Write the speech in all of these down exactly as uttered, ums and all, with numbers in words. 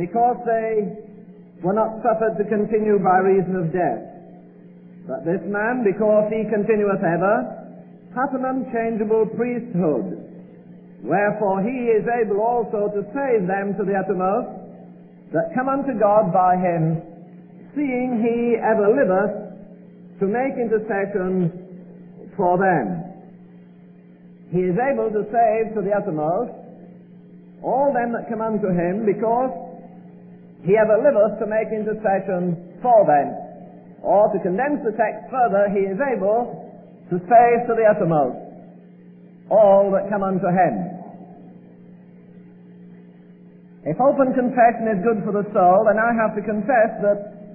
because they were not suffered to continue by reason of death. But this man, because he continueth ever, hath an unchangeable priesthood, wherefore he is able also to save them to the uttermost that come unto God by him, seeing he ever liveth to make intercession for them. He is able to save to the uttermost all them that come unto him, because he ever liveth to make intercession for them. Or to condense the text further, he is able to save to the uttermost all that come unto him. If open confession is good for the soul, then I have to confess that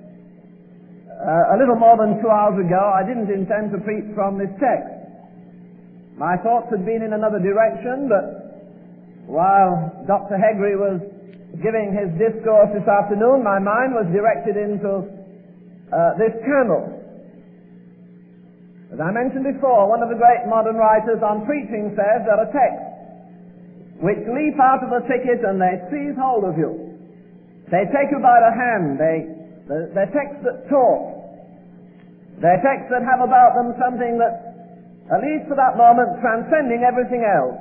uh, a little more than two hours ago I didn't intend to preach from this text. My thoughts had been in another direction, but while Doctor Hegry was giving his discourse this afternoon, my mind was directed into uh, this candle. As I mentioned before, one of the great modern writers on preaching says there are texts which leap out of the thicket and they seize hold of you. They take you by the hand. They, they're, they're texts that talk. They're texts that have about them something that, at least for that moment, transcending everything else.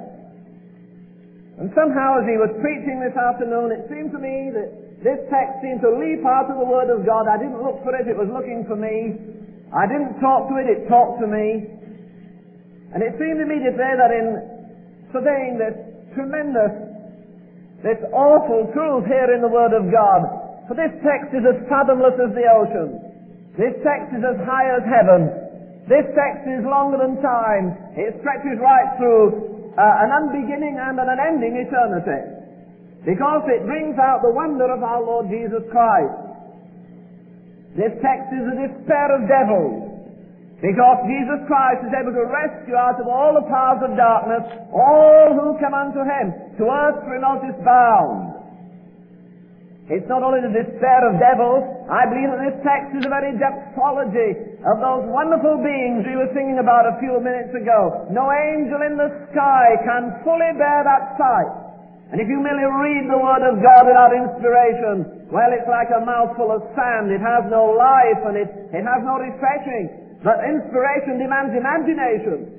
And somehow, as he was preaching this afternoon, it seemed to me that this text seemed to leap out of the Word of God. I didn't look for it, it was looking for me. I didn't talk to it, it talked to me. And it seemed immediately that in surveying this tremendous, this awful truth here in the Word of God, for this text is as fathomless as the ocean. This text is as high as heaven. This text is longer than time. It stretches right through Uh, an unbeginning and an unending eternity, because it brings out the wonder of our Lord Jesus Christ. This text is a despair of devils, because Jesus Christ is able to rescue out of all the powers of darkness all who come unto him, to earth remote is bound. It's not only the despair of devils. I believe that this text is a very doxology of those wonderful beings we were singing about a few minutes ago. No angel in the sky can fully bear that sight. And if you merely read the Word of God without inspiration, well, it's like a mouthful of sand. It has no life and it, it has no refreshing. But inspiration demands imagination.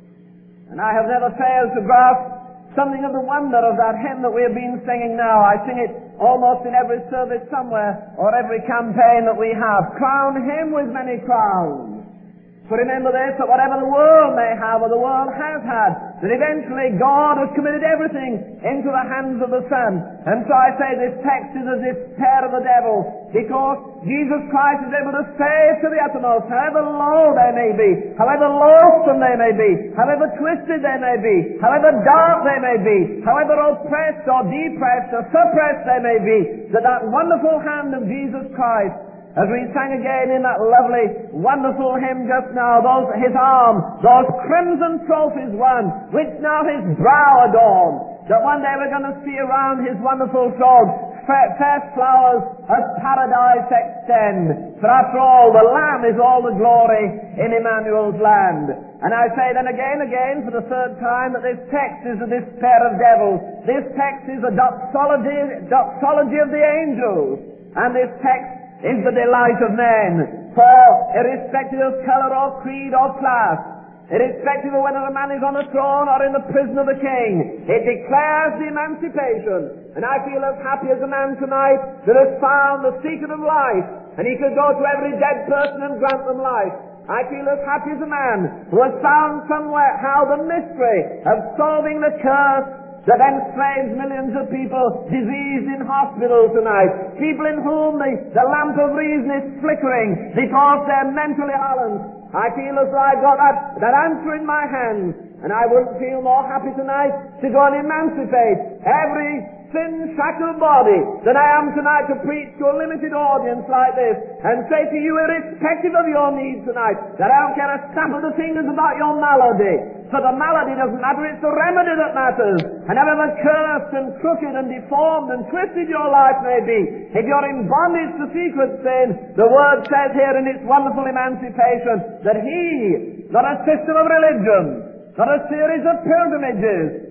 And I have never failed to grasp something of the wonder of that hymn that we have been singing now. I sing it almost in every service somewhere, or every campaign that we have. Crown him with many crowns. For remember this, that whatever the world may have, or the world has had, that eventually God has committed everything into the hands of the Son. And so I say this text is a despair of the devil, because Jesus Christ is able to save to the uttermost, however low they may be, however loathsome they may be, however twisted they may be, however dark they may be, however oppressed or depressed or suppressed they may be, that that wonderful hand of Jesus Christ, as we sang again in that lovely, wonderful hymn just now, those, his arm, those crimson trophies won, which now his brow adorn, that one day we're going to see around his wonderful throne, fair, fair flowers of paradise extend. For after all, the Lamb is all the glory in Emmanuel's land. And I say then again, again, for the third time, that this text is a despair of devils. This text is a doxology, doxology of the angels. And this text is the delight of men. For irrespective of colour or creed or class, irrespective of whether a man is on a throne or in the prison of the king, it declares the emancipation. And I feel as happy as a man tonight that has found the secret of life, and he could go to every dead person and grant them life. I feel as happy as a man who has found somewhere how the mystery of solving the curse that enslaves millions of people diseased in hospitals tonight. People in whom the, the lamp of reason is flickering because they're mentally balanced. I feel as though I've got that, that answer in my hands. And I wouldn't feel more happy tonight to go and emancipate every sin-shackled body than I am tonight to preach to a limited audience like this and say to you, irrespective of your needs tonight, that I don't care a snap of the fingers about your malady. For the malady doesn't matter, it's the remedy that matters. And however cursed and crooked and deformed and twisted your life may be, if you're in bondage to secret sin, the Word says here in its wonderful emancipation that He, not a system of religion, not a series of pilgrimages,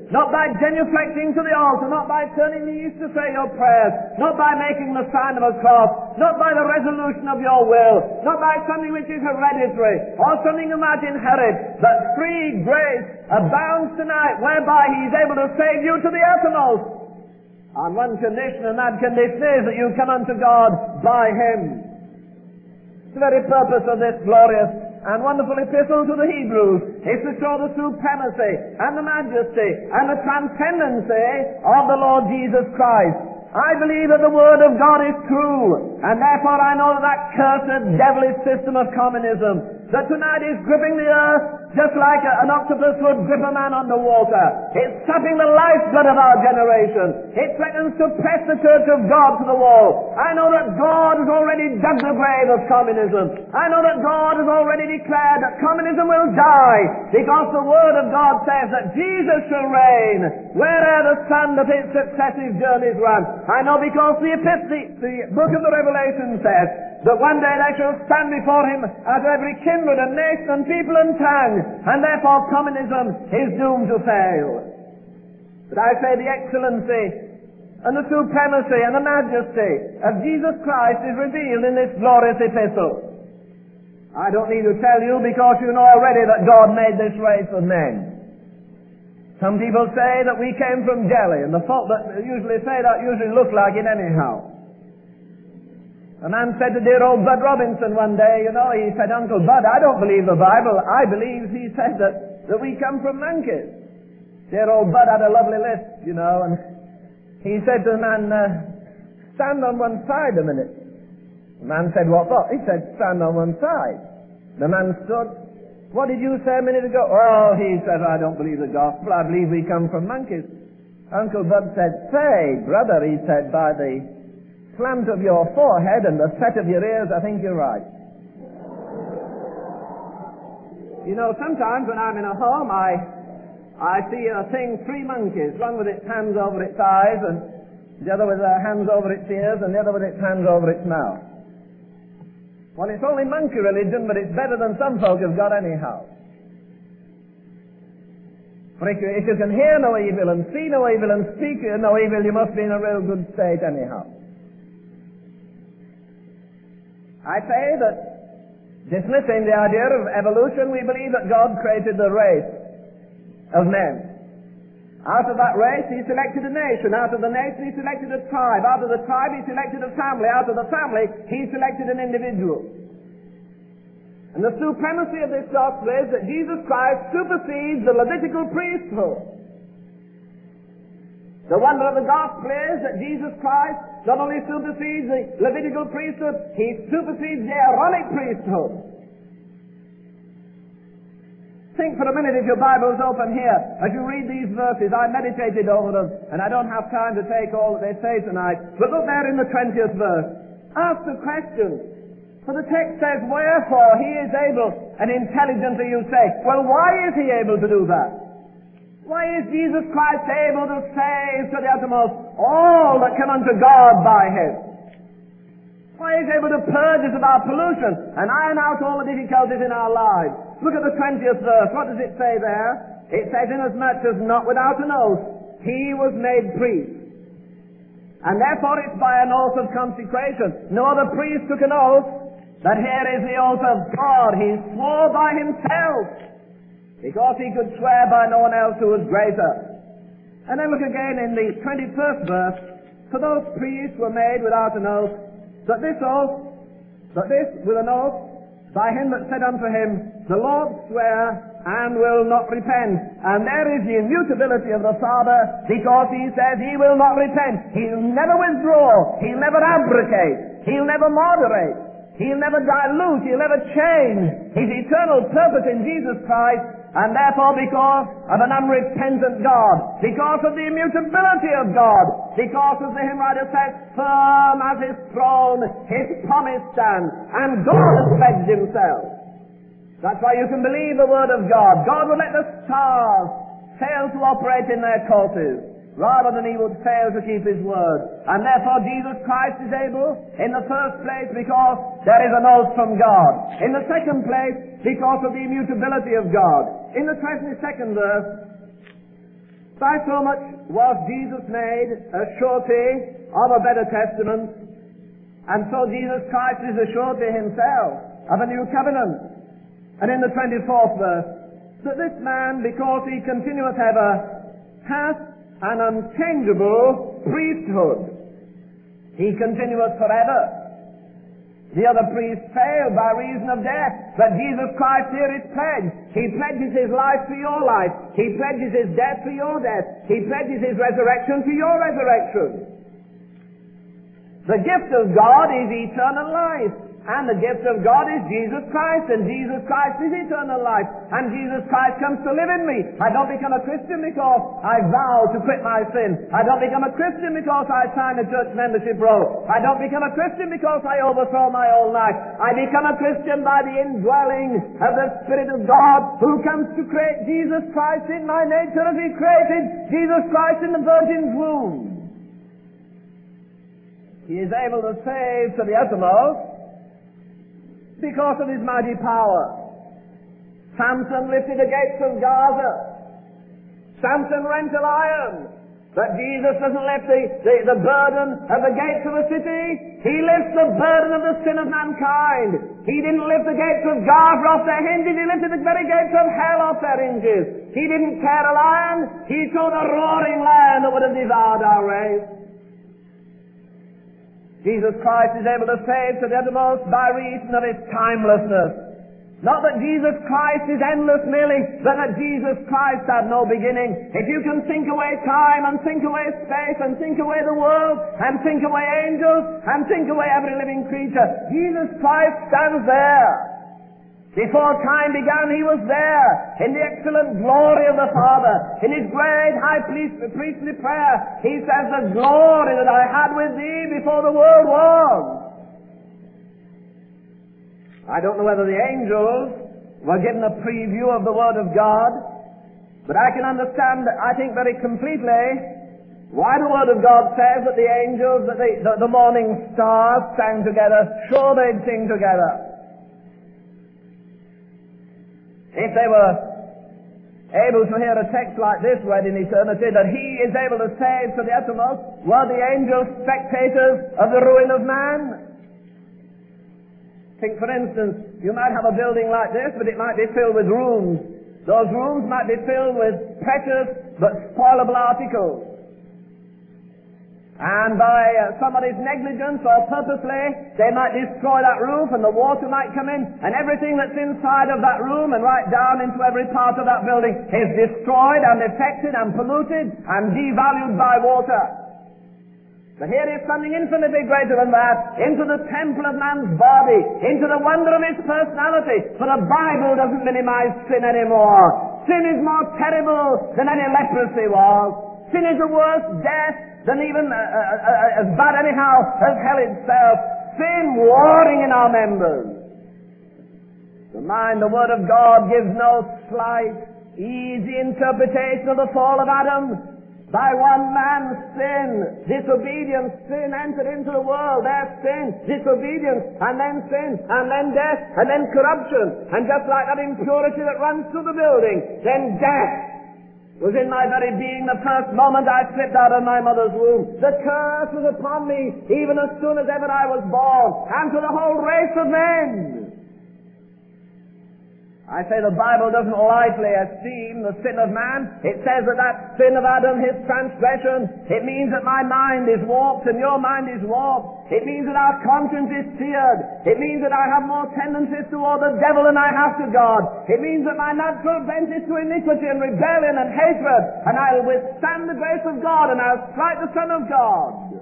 not by genuflecting to the altar, not by turning the east to say your prayers, not by making the sign of a cross, not by the resolution of your will, not by something which is hereditary, or something you might inherit, but free grace abounds tonight, whereby He is able to save you to the uttermost. On one condition, and that condition is that you come unto God by Him. The very purpose of this glorious and wonderful epistle to the Hebrews is to show the supremacy and the majesty and the transcendency of the Lord Jesus Christ. I believe that the Word of God is true, and therefore I know that that cursed devilish system of communism that tonight is gripping the earth just like a, an octopus would grip a man underwater. It's sucking the lifeblood of our generation. It threatens to press the Church of God to the wall. I know that God has already dug the grave of communism. I know that God has already declared that communism will die, because the Word of God says that Jesus shall reign where'er the sun of its successive journeys run. I know because the, the, the book of the Revelation says that one day they shall stand before Him out of every kindred and nation and people and tongue, and therefore communism is doomed to fail. But I say the excellency and the supremacy and the majesty of Jesus Christ is revealed in this glorious epistle. I don't need to tell you, because you know already that God made this race of men. Some people say that we came from jelly, and the folk that usually say that usually look like it anyhow. A man said to dear old Bud Robinson one day, you know, he said, Uncle Bud, I don't believe the Bible. I believe, he said, that, that we come from monkeys. Dear old Bud had a lovely lisp, you know, and he said to the man, uh, stand on one side a minute. The man said, what for? He said, stand on one side. The man stood. What did you say a minute ago? Oh, he said, I don't believe the gospel. I believe we come from monkeys. Uncle Bud said, say, brother, he said, by the slant of your forehead and the set of your ears, I think you're right. You know, sometimes when I'm in a home, I I see a thing, three monkeys, one with its hands over its eyes, and the other with their hands over its ears, and the other with its hands over its mouth. Well, it's only monkey religion, but it's better than some folk have got anyhow. For if you, if you can hear no evil and see no evil and speak no evil, you must be in a real good state anyhow. I say that, dismissing the idea of evolution, we believe that God created the race of men. Out of that race, He selected a nation. Out of the nation, He selected a tribe. Out of the tribe, He selected a family. Out of the family, He selected an individual. And the supremacy of this gospel is that Jesus Christ supersedes the Levitical priesthood. The wonder of the gospel is that Jesus Christ not only supersedes the Levitical priesthood, He supersedes the Aaronic priesthood. Think for a minute, if your Bible is open here, as you read these verses. I meditated over them, and I don't have time to take all that they say tonight. But look there in the twentieth verse. Ask the question. For the text says, wherefore He is able, and intelligently you say, well, why is He able to do that? Why is Jesus Christ able to save to the uttermost all that come unto God by Him? Why is He able to purge us of our pollution and iron out all the difficulties in our lives? Look at the twentieth verse. What does it say there? It says, inasmuch as not without an oath He was made priest. And therefore it's by an oath of consecration. No other priest took an oath, but here is the oath of God. He swore by Himself, because He could swear by no one else who was greater. And then look again in the twenty-first verse. For those priests were made without an oath, but this oath, but this with an oath, by Him that said unto Him, the Lord swear and will not repent. And there is the immutability of the Father, because He says He will not repent. He'll never withdraw. He'll never abrogate. He'll never moderate. He'll never dilute. He'll never change His eternal purpose in Jesus Christ. And therefore, because of an unrepentant God, because of the immutability of God, because, as the hymn writer says, firm as His throne, His promise stands, and God has pledged Himself. That's why you can believe the Word of God. God will let the stars fail to operate in their courses, rather than He would fail to keep His word. And therefore Jesus Christ is able, in the first place, because there is an oath from God. In the second place, because of the immutability of God. In the twenty-second verse, By so much was Jesus made a surety of a better testament, and so Jesus Christ is a surety himself of a new covenant. And in the twenty-fourth verse, that this man, because he continueth ever, hath an unchangeable priesthood. He continueth forever. The other priests failed by reason of death, but Jesus Christ here is pledged. He pledges his life for your life. He pledges his death for your death. He pledges his resurrection for your resurrection. The gift of God is eternal life. And the gift of God is Jesus Christ, and Jesus Christ is eternal life, and Jesus Christ comes to live in me. I don't become a Christian because I vow to quit my sin. I don't become a Christian because I sign a church membership roll. I don't become a Christian because I overthrow my old life. I become a Christian by the indwelling of the Spirit of God, who comes to create Jesus Christ in my nature as he created Jesus Christ in the Virgin's womb. He is able to save to the uttermost because of his mighty power. Samson lifted the gates of Gaza. Samson rent a lion. But Jesus doesn't lift the, the, the burden of the gates of a city. He lifts the burden of the sin of mankind. He didn't lift the gates of Gaza off their hinges. He lifted the very gates of hell off their hinges. He didn't care a lion. He killed a roaring lion that would have devoured our race. Jesus Christ is able to save to the uttermost by reason of his timelessness. Not that Jesus Christ is endless merely, but that Jesus Christ had no beginning. If you can think away time and think away space and think away the world and think away angels and think away every living creature, Jesus Christ stands there. Before time began, he was there in the excellent glory of the Father. In his great high priestly prayer, he says, the glory that I had with thee before the world was. I don't know whether the angels were given a preview of the Word of God, but I can understand, I think very completely, why the Word of God says that the angels, that the, the, the morning stars sang together. Sure, they'd sing together. If they were able to hear a text like this read in eternity, that he is able to save to the uttermost, were the angels spectators of the ruin of man? Think, for instance, you might have a building like this, but it might be filled with rooms. Those rooms might be filled with precious but spoilable articles. And by uh, somebody's negligence or purposely, they might destroy that roof, and the water might come in, and everything that's inside of that room and right down into every part of that building is destroyed and affected and polluted and devalued by water. But here is something infinitely greater than that, into the temple of man's body, into the wonder of his personality. For the Bible doesn't minimize sin anymore. Sin is more terrible than any leprosy was. Sin is a worse death than even uh, uh, uh, as bad anyhow as hell itself. Sin warring in our members. The mind, the Word of God gives no slight, easy interpretation of the fall of Adam. By one man's sin, disobedience, sin entered into the world. There's sin, disobedience, and then sin, and then death, and then corruption. And just like that impurity that runs through the building, then death was in my very being the first moment I slipped out of my mother's womb. The curse was upon me even as soon as ever I was born, and to the whole race of men. I say the Bible doesn't lightly esteem the sin of man. It says that that sin of Adam, his transgression, it means that my mind is warped and your mind is warped. It means that our conscience is seared. It means that I have more tendencies toward the devil than I have to God. It means that my natural bent is to iniquity and rebellion and hatred, and I'll withstand the grace of God and I'll strike the Son of God.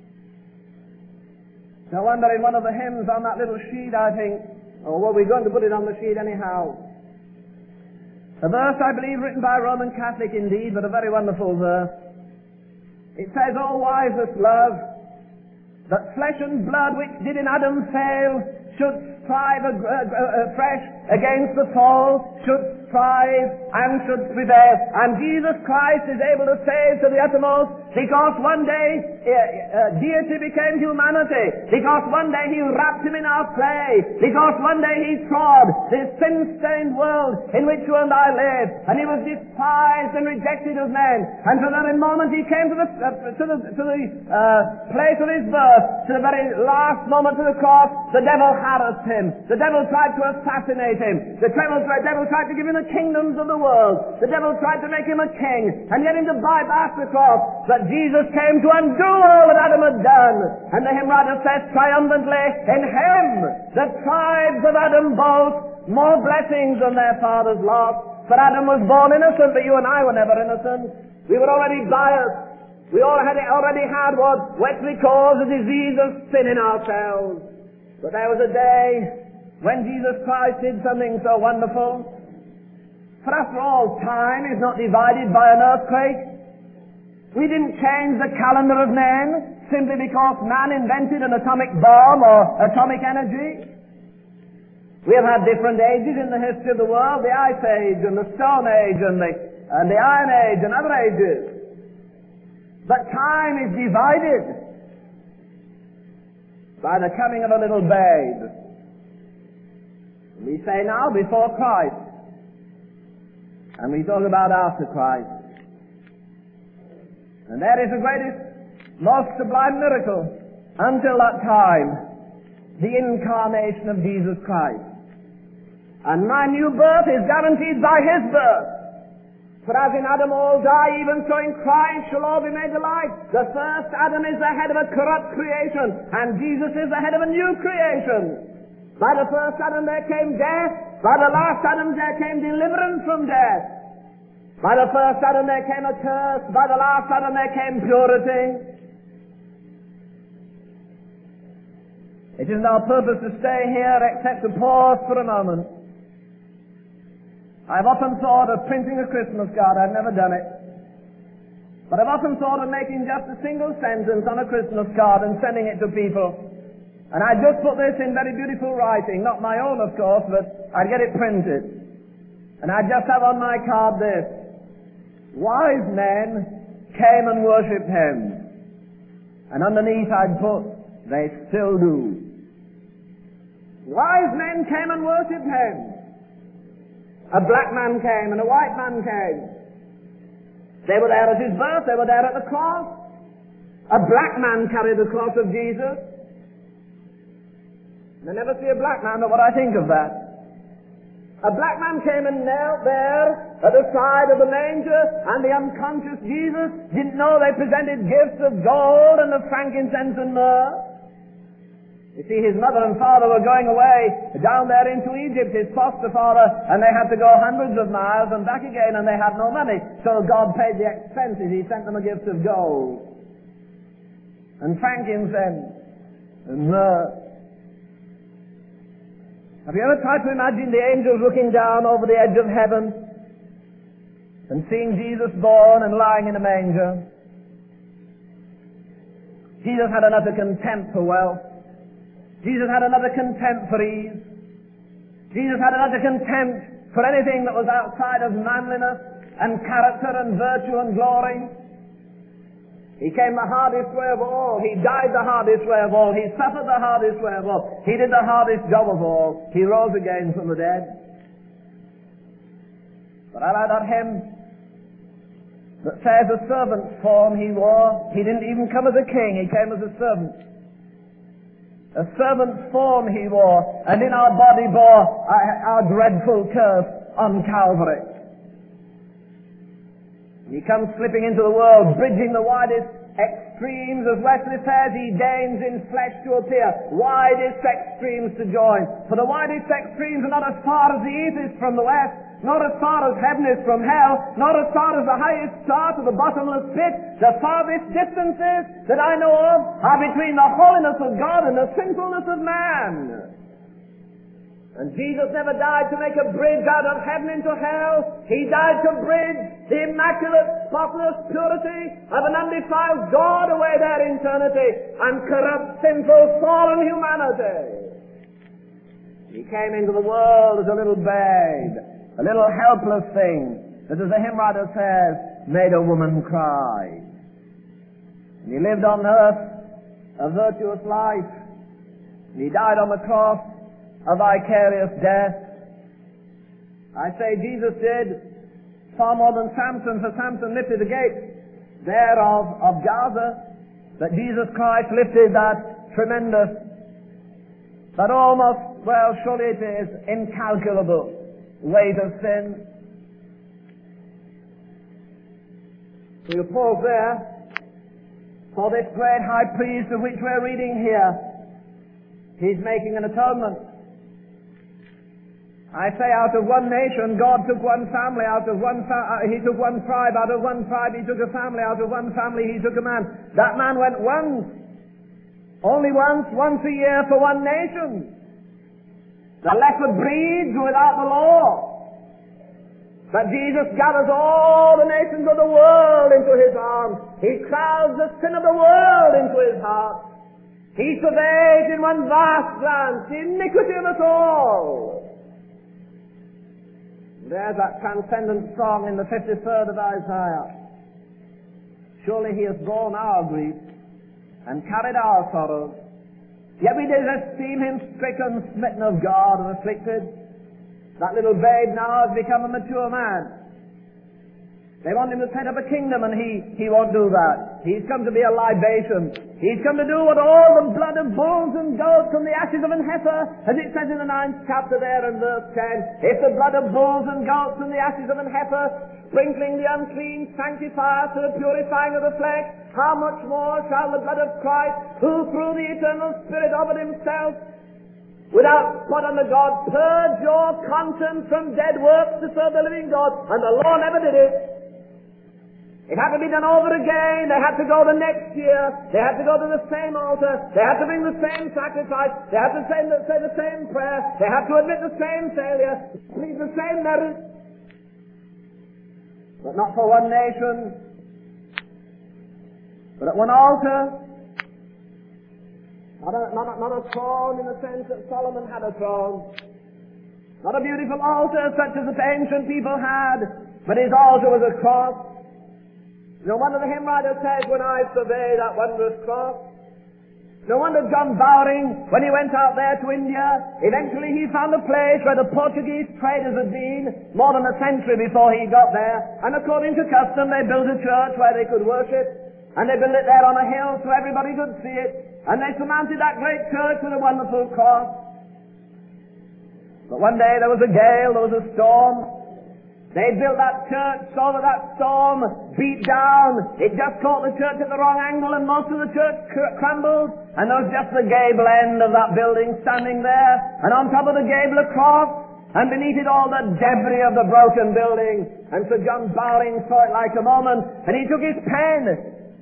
No wonder in one of the hymns on that little sheet, I think, or were we going to put it on the sheet anyhow? A verse, I believe, written by a Roman Catholic indeed, but a very wonderful verse. It says, O wisest love, that flesh and blood which did in Adam fail should strive afresh against the fall should strive and should prevail. And Jesus Christ is able to save to the uttermost because one day uh, uh, deity became humanity, because one day he wrapped him in our clay, because one day he trod this sin-stained world in which you and I live, and he was despised and rejected of men. And for the very moment he came to the, uh, to the, to the uh, place of his birth, to the very last moment to the cross, the devil harassed him. The devil tried to assassinate him. The devil, the devil tried to give him the kingdoms of the world. The devil tried to make him a king and get him to bypass the cross. But Jesus came to undo all that Adam had done. And the hymn writer says triumphantly, in him the tribes of Adam boast more blessings than their fathers lost. For Adam was born innocent, but you and I were never innocent. We were already biased. We all had, already had what Wesley calls a disease of sin in ourselves. But there was a day when Jesus Christ did something so wonderful. For after all, time is not divided by an earthquake. We didn't change the calendar of men simply because man invented an atomic bomb or atomic energy. We have had different ages in the history of the world, the Ice Age and the Stone Age and the, and the Iron Age and other ages. But time is divided by the coming of a little babe. We say now before Christ, and we talk about after Christ. And that is the greatest, most sublime miracle until that time, the incarnation of Jesus Christ. And my new birth is guaranteed by his birth. For as in Adam all die, even so in Christ shall all be made alive. The first Adam is the head of a corrupt creation, and Jesus is the head of a new creation. By the first Adam there came death. By the last Adam there came deliverance from death. By the first Adam there came a curse. By the last Adam there came purity. It isn't our purpose to stay here except to pause for a moment. I've often thought of printing a Christmas card. I've never done it. But I've often thought of making just a single sentence on a Christmas card and sending it to people. And I just put this in very beautiful writing, not my own of course, but I'd get it printed. And I'd just have on my card this: wise men came and worshipped him. And underneath I'd put, they still do. Wise men came and worshipped him. A black man came and a white man came. They were there at his birth, they were there at the cross. A black man carried the cross of Jesus. I never see a black man, but what I think of that. A black man came and knelt there at the side of the manger, and the unconscious Jesus didn't know they presented gifts of gold and of frankincense and myrrh. You see, his mother and father were going away down there into Egypt, his foster father, and they had to go hundreds of miles and back again, and they had no money. So God paid the expenses. He sent them a gift of gold and frankincense and myrrh. Have you ever tried to imagine the angels looking down over the edge of heaven and seeing Jesus born and lying in a manger? Jesus had an utter contempt for wealth. Jesus had another contempt for ease. Jesus had another contempt for anything that was outside of manliness and character and virtue and glory. He came the hardest way of all. He died the hardest way of all. He suffered the hardest way of all. He did the hardest job of all. He rose again from the dead. But I like that hymn that says a servant's form he wore. He didn't even come as a king. He came as a servant. A servant's form he wore, and in our body bore our dreadful curse on Calvary. He comes slipping into the world, bridging the widest extremes. As Wesley says, he deigns in flesh to appear, widest extremes to join. For the widest extremes are not as far as the east is from the west, not as far as heaven is from hell, not as far as the highest star to the bottomless pit. The farthest distances that I know of are between the holiness of God and the sinfulness of man. And Jesus never died to make a bridge out of heaven into hell. He died to bridge the immaculate, spotless purity of an undefiled God away there in eternity and corrupt, sinful, fallen humanity. He came into the world as a little babe, a little helpless thing that, as the hymn writer says, made a woman cry. And he lived on earth a virtuous life. And he died on the cross a vicarious death. I say Jesus did far more than Samson, for Samson lifted the gate there of, of Gaza, but Jesus Christ lifted that tremendous, that almost, well, surely it is incalculable weight of sin. We'll pause there for this great high priest of which we're reading here. He's making an atonement. I say out of one nation, God took one family, out of one fa- uh, he took one tribe, out of one tribe he took a family, out of one family he took a man. That man went once, only once, once a year for one nation. The leper breeds without the law. But Jesus gathers all the nations of the world into his arms. He crowds the sin of the world into his heart. He surveys in one vast glance the iniquity of us all. There's that transcendent song in the fifty-third of Isaiah. Surely he has borne our grief and carried our sorrows. Yet we did esteem him stricken, smitten of God, and afflicted. That little babe now has become a mature man. They want him to set up a kingdom, and he, he won't do that. He's come to be a libation. He's come to do what all the blood of bulls and goats and the ashes of an heifer, as it says in the ninth chapter there in verse ten, if the blood of bulls and goats and the ashes of an heifer, sprinkling the unclean, sanctifies to the purifying of the flesh, how much more shall the blood of Christ, who through the eternal Spirit offered himself, without spot unto God, purge your conscience from dead works to serve the living God? And the Lord never did it. It had to be done over again. They had to go the next year. They had to go to the same altar. They had to bring the same sacrifice. They had to say, say the same prayer. They had to admit the same failure, plead the same merit. But not for one nation, but at one altar. Not a, not, a, not a throne in the sense that Solomon had a throne. Not a beautiful altar such as the ancient people had, but his altar was a cross. No wonder the hymn writer says, when I survey that wondrous cross. No wonder John Bowring, when he went out there to India, eventually he found a place where the Portuguese traders had been more than a century before he got there. And according to custom, they built a church where they could worship. And they built it there on a hill so everybody could see it. And they surmounted that great church with a wonderful cross. But one day there was a gale, there was a storm. They built that church so that that storm beat down. It just caught the church at the wrong angle and most of the church cr- crumbled. And there was just the gable end of that building standing there. And on top of the gable a cross. And beneath it all the debris of the broken building. And Sir John Bowring saw it like a moment. And he took his pen.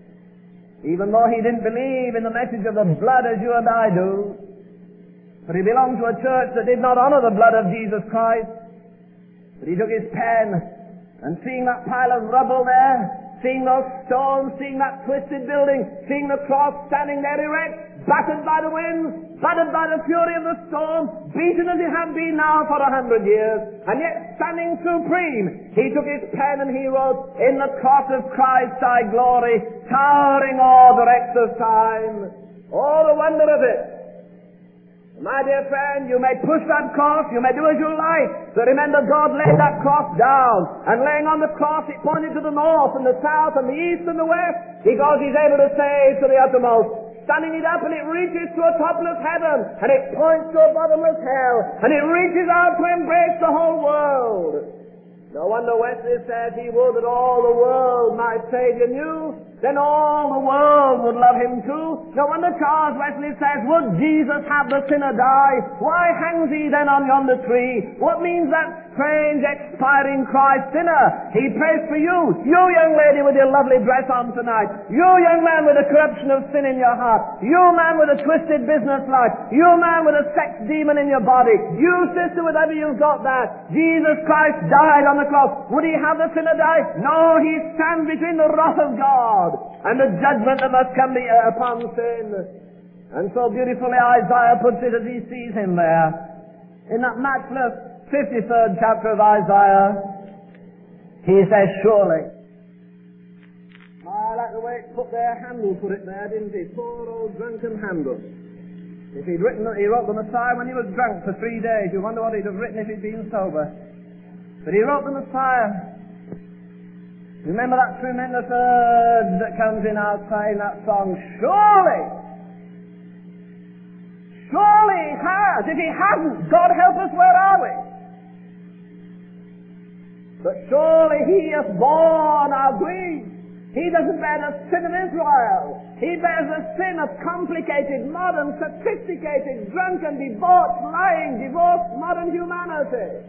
Even though he didn't believe in the message of the blood as you and I do. For he belonged to a church that did not honor the blood of Jesus Christ. But he took his pen, and seeing that pile of rubble there, seeing those stones, seeing that twisted building, seeing the cross standing there erect, battered by the winds, battered by the fury of the storm, beaten as it had been now for a hundred years, and yet standing supreme, he took his pen and he wrote, in the cross of Christ thy glory, towering o'er the wrecks of time. Oh, the wonder of it! My dear friend, you may push that cross, you may do as you like, but remember God laid that cross down, and laying on the cross it pointed to the north and the south and the east and the west, because he's able to save to the uttermost. Standing it up and it reaches to a topless heaven, and it points to a bottomless hell, and it reaches out to embrace the whole world. No wonder Wesley says he would that all the world my Saviour knew, then all the world would love him too. No wonder Charles Wesley says, would Jesus have the sinner die? Why hangs he then on yonder tree? What means that strange expiring Christ sinner? He prays for you, you young lady with your lovely dress on tonight, you young man with the corruption of sin in your heart, you man with a twisted business life, you man with a sex demon in your body, you sister whatever you've got that. Jesus Christ died on the cross. Would he have the sinner die? No, he stands between the wrath of God and the judgment that must come upon sin. And so beautifully Isaiah puts it as he sees him there. In that matchless fifty-third chapter of Isaiah, he says, surely. I like the way it put there, Handel put it there, didn't he? Poor old drunken Handel. If he'd written, he wrote the Messiah when he was drunk for three days. You wonder what he'd have written if he'd been sober. But he wrote the Messiah. Remember that tremendous urge that comes in outside that song, surely. Surely he has. If he hasn't, God help us, where are we? But surely he has borne our grief. He doesn't bear the sin of Israel. He bears the sin of complicated, modern, sophisticated, drunken, debauched, lying, divorced, modern humanity.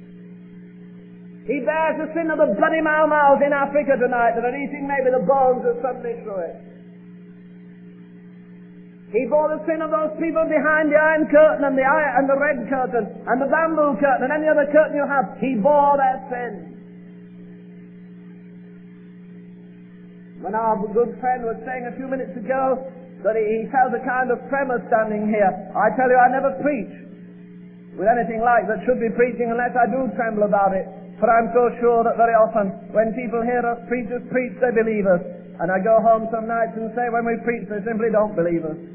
He bears the sin of the bloody Mau Maus in Africa tonight that are eating maybe the bones of somebody through it. He bore the sin of those people behind the Iron Curtain and the, iron, and the Red Curtain and the Bamboo Curtain and any other curtain you have. He bore their sin. When our good friend was saying a few minutes ago that he, he felt a kind of tremor standing here, I tell you, I never preach with anything like that should be preaching unless I do tremble about it. For I'm so sure that very often when people hear us preachers preach, they believe us. And I go home some nights and say when we preach, they simply don't believe us.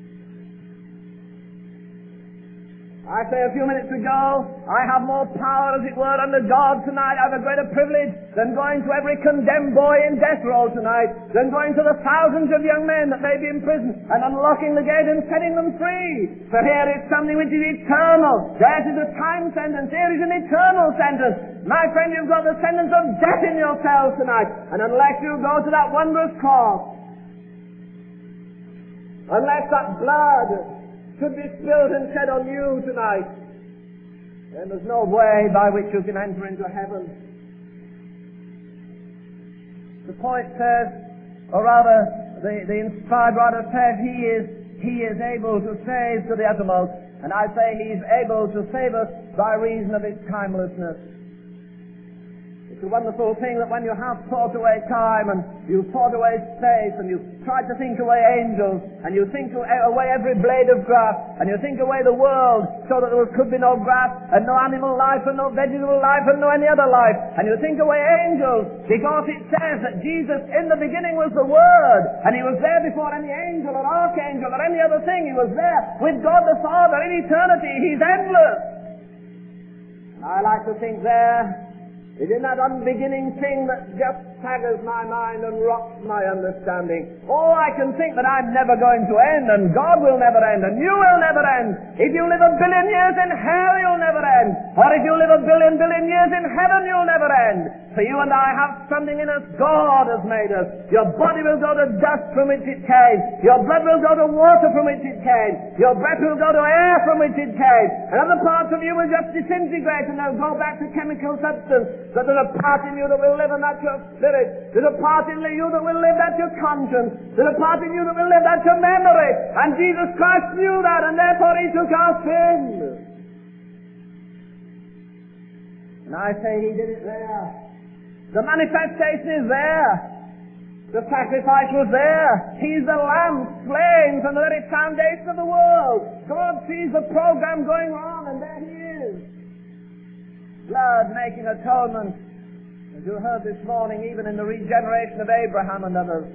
I say a few minutes ago, I have more power, as it were, under God tonight. I have a greater privilege than going to every condemned boy in death row tonight, than going to the thousands of young men that may be in prison and unlocking the gate and setting them free. For here is something which is eternal. Theirs is a time sentence. Here is an eternal sentence. My friend, you've got the sentence of death in your cells tonight. And unless you go to that wondrous cross, unless that blood should be spilled and shed on you tonight, then there's no way by which you can enter into heaven. The poet says, or rather, the, the inspired writer says, he is, he is able to save to the uttermost. And I say he is able to save us by reason of his timelessness. It's a wonderful thing that when you have thought away time and you've thought away space and you've tried to think away angels and you think away every blade of grass and you think away the world so that there could be no grass and no animal life and no vegetable life and no any other life, and you think away angels because it says that Jesus in the beginning was the Word and he was there before any angel or archangel or any other thing. He was there with God the Father in eternity. He's endless. And I like to think there is in that unbeginning thing that just staggers my mind and rocks my understanding. Oh, I can think that I'm never going to end, and God will never end, and you will never end. If you live a billion years in hell, you'll never end. Or if you live a billion, billion years in heaven, you'll never end. For you and I have something in us God has made us. Your body will go to dust from which it came. Your blood will go to water from which it came. Your breath will go to air from which it came. And other parts of you will just disintegrate and they'll go back to chemical substance. But there's a part in you that will live, and that's your spirit. There's a part in you that will live, that's your conscience. There's a part in you that will live, that's your memory. And Jesus Christ knew that, and therefore he took our sin. And I say he did it there. The manifestation is there. The sacrifice was there. He's the Lamb slain from the very foundation of the world. God sees the program going on, and there he is. Blood making atonement, as you heard this morning, even in the regeneration of Abraham and others.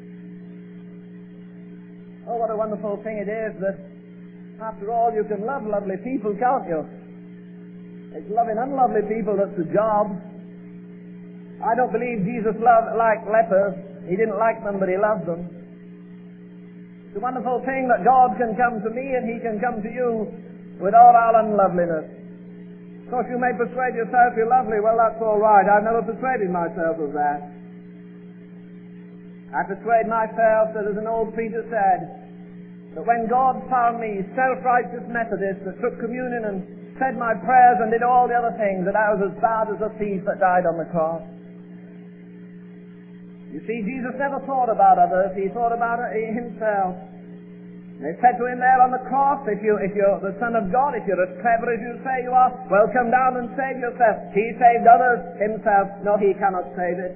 Oh, what a wonderful thing it is that, after all, you can love lovely people, can't you? It's loving unlovely people that's the job. I don't believe Jesus loved like lepers. He didn't like them, but he loved them. It's a wonderful thing that God can come to me and he can come to you with all our unloveliness. Of course, you may persuade yourself you're lovely. Well, that's all right. I've never persuaded myself of that. I persuade myself that, as an old preacher said, that when God found me, self-righteous Methodist, that took communion and said my prayers and did all the other things, that I was as bad as a thief that died on the cross. You see, Jesus never thought about others. He thought about himself. They said to him there on the cross, if, you, if you're the Son of God, if you're as clever as you say you are, well, come down and save yourself. He saved others, himself. No, he cannot save it.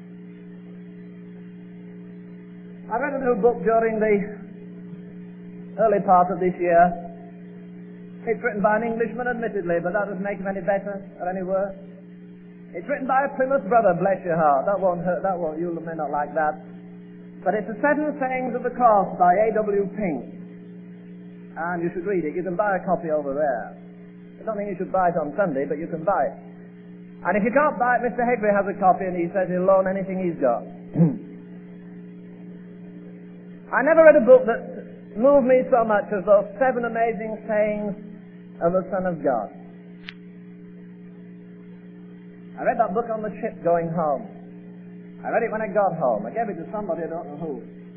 I read a little book during the early part of this year It's written by an Englishman, admittedly, but that doesn't make him any better or any worse. It's written by a Plymouth brother, bless your heart. That won't hurt, that won't, you may not like that. But it's the Seven Sayings of the Cross by A W Pink. And you should read it. You can buy a copy over there. I don't think you should buy it on Sunday, but you can buy it. And if you can't buy it, Mister Hegbury has a copy and he says he'll loan anything he's got. I never read a book that moved me so much as those seven amazing sayings of the Son of God. I read that book on the ship going home. I read it when I got home. I gave it to somebody, I don't know who.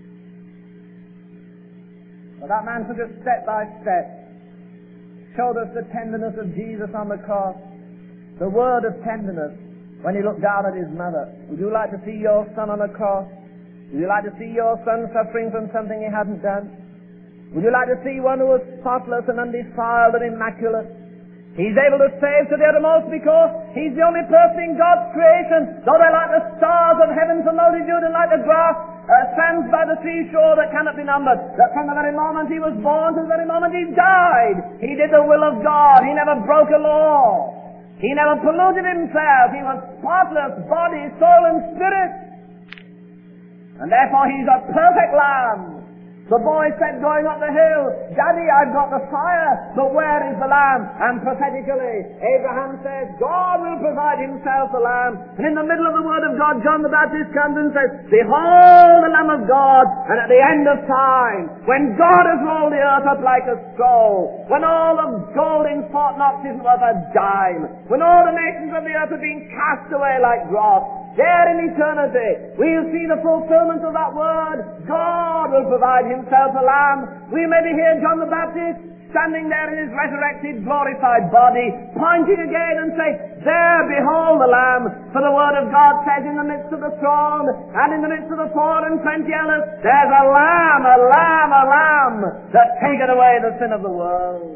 But that man took us step by step, showed us the tenderness of Jesus on the cross, the word of tenderness when he looked down at his mother. Would you like to see your son on a cross? Would you like to see your son suffering from something he hadn't done? Would you like to see one who was spotless and undefiled and immaculate? He's able to save to the uttermost because he's the only person in God's creation, though they're like the stars of heaven's multitude and like the grass, uh, sands by the seashore that cannot be numbered, that from the very moment he was born to the very moment he died, he did the will of God. He never broke a law. He never polluted himself. He was spotless, body, soul, and spirit. And therefore he's a perfect lamb. The boy said going up the hill, Daddy, I've got the fire, but where is the lamb? And prophetically, Abraham says, God will provide himself a lamb. And in the middle of the word of God, John the Baptist comes and says, behold the Lamb of God. And at the end of time, when God has rolled the earth up like a scroll, when all the gold in Fort Knox isn't worth a dime, when all the nations of the earth are being cast away like dross, there in eternity, we'll see the fulfillment of that word. God will provide himself a lamb. We maybe hear John the Baptist standing there in his resurrected, glorified body, pointing again and say, there, behold the lamb. For the word of God says, in the midst of the throne and in the midst of the four and twenty elders, there's a lamb, a lamb, a lamb that taketh away the sin of the world.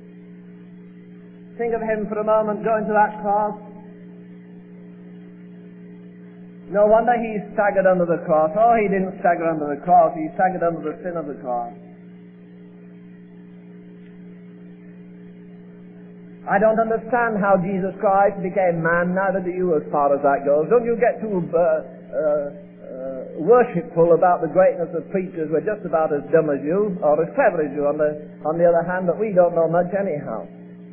Think of him for a moment going to that cross. No wonder he staggered under the cross. Oh, he didn't stagger under the cross. He staggered under the sin of the cross. I don't understand how Jesus Christ became man. Neither do you as far as that goes. Don't you get too uh, uh, uh, worshipful about the greatness of preachers who are just about as dumb as you, or as clever as you on the, on the other hand, but we don't know much anyhow.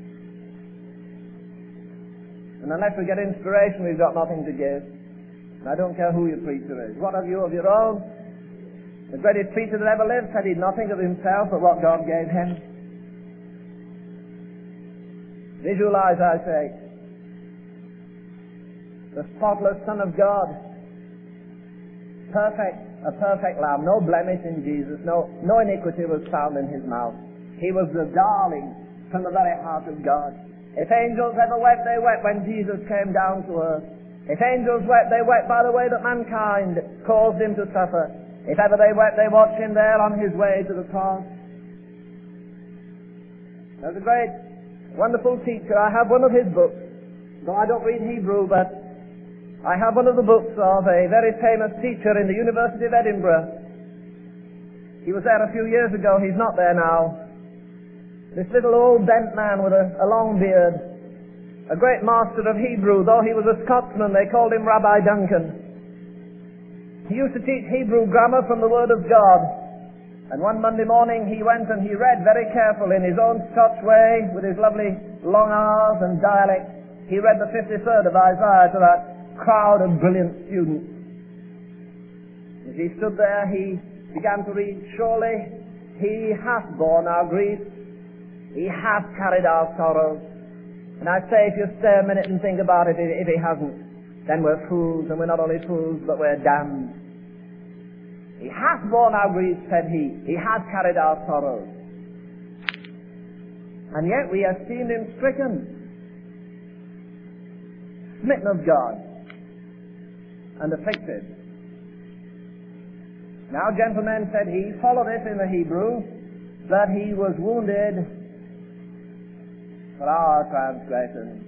And unless we get inspiration, we've got nothing to give. And I don't care who your preacher is. What have you of your own? The greatest preacher that ever lived said he'd nothing of himself but what God gave him. Visualize, I say, the spotless Son of God. Perfect, a perfect lamb. No blemish in Jesus. No, no iniquity was found in his mouth. He was the darling from the very heart of God. If angels ever wept, they wept when Jesus came down to earth. If angels wept, they wept by the way that mankind caused him to suffer. If ever they wept, they watched him there on his way to the cross. There's a great, wonderful teacher. I have one of his books. Though I don't read Hebrew, but I have one of the books of a very famous teacher in the University of Edinburgh. He was there a few years ago. He's not there now. This little old bent man with a, a long beard. A great master of Hebrew. Though he was a Scotsman, they called him Rabbi Duncan. He used to teach Hebrew grammar from the Word of God. And one Monday morning he went and he read very carefully in his own Scotch way, with his lovely long R's and dialect. He read the fifty-third of Isaiah to that crowd of brilliant students. As he stood there, he began to read, surely he hath borne our griefs, he hath carried our sorrows. And I say, if you stay a minute and think about it, if he hasn't, then we're fools, and we're not only fools, but we're damned. He hath borne our griefs, said he. He hath carried our sorrows. And yet we esteemed him stricken, smitten of God, and afflicted. Now, gentlemen, said he, follow this in the Hebrew, that he was wounded for our transgressions.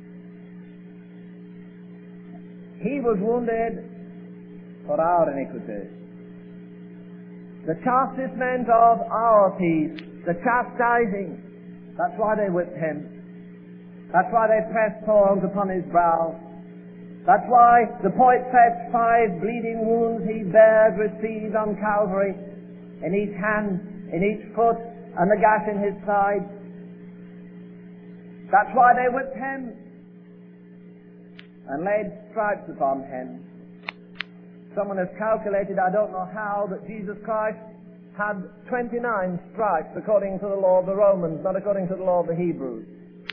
He was wounded for our iniquities. The chastisement of our peace, the chastising That's why they whipped him. That's why they pressed thorns upon his brow. That's why the poet says five bleeding wounds he bears, received on Calvary, in each hand, in each foot, and the gash in his side. That's why they whipped him and laid stripes upon him. Someone has calculated, I don't know how, that Jesus Christ had twenty-nine stripes according to the law of the Romans, not according to the law of the Hebrews.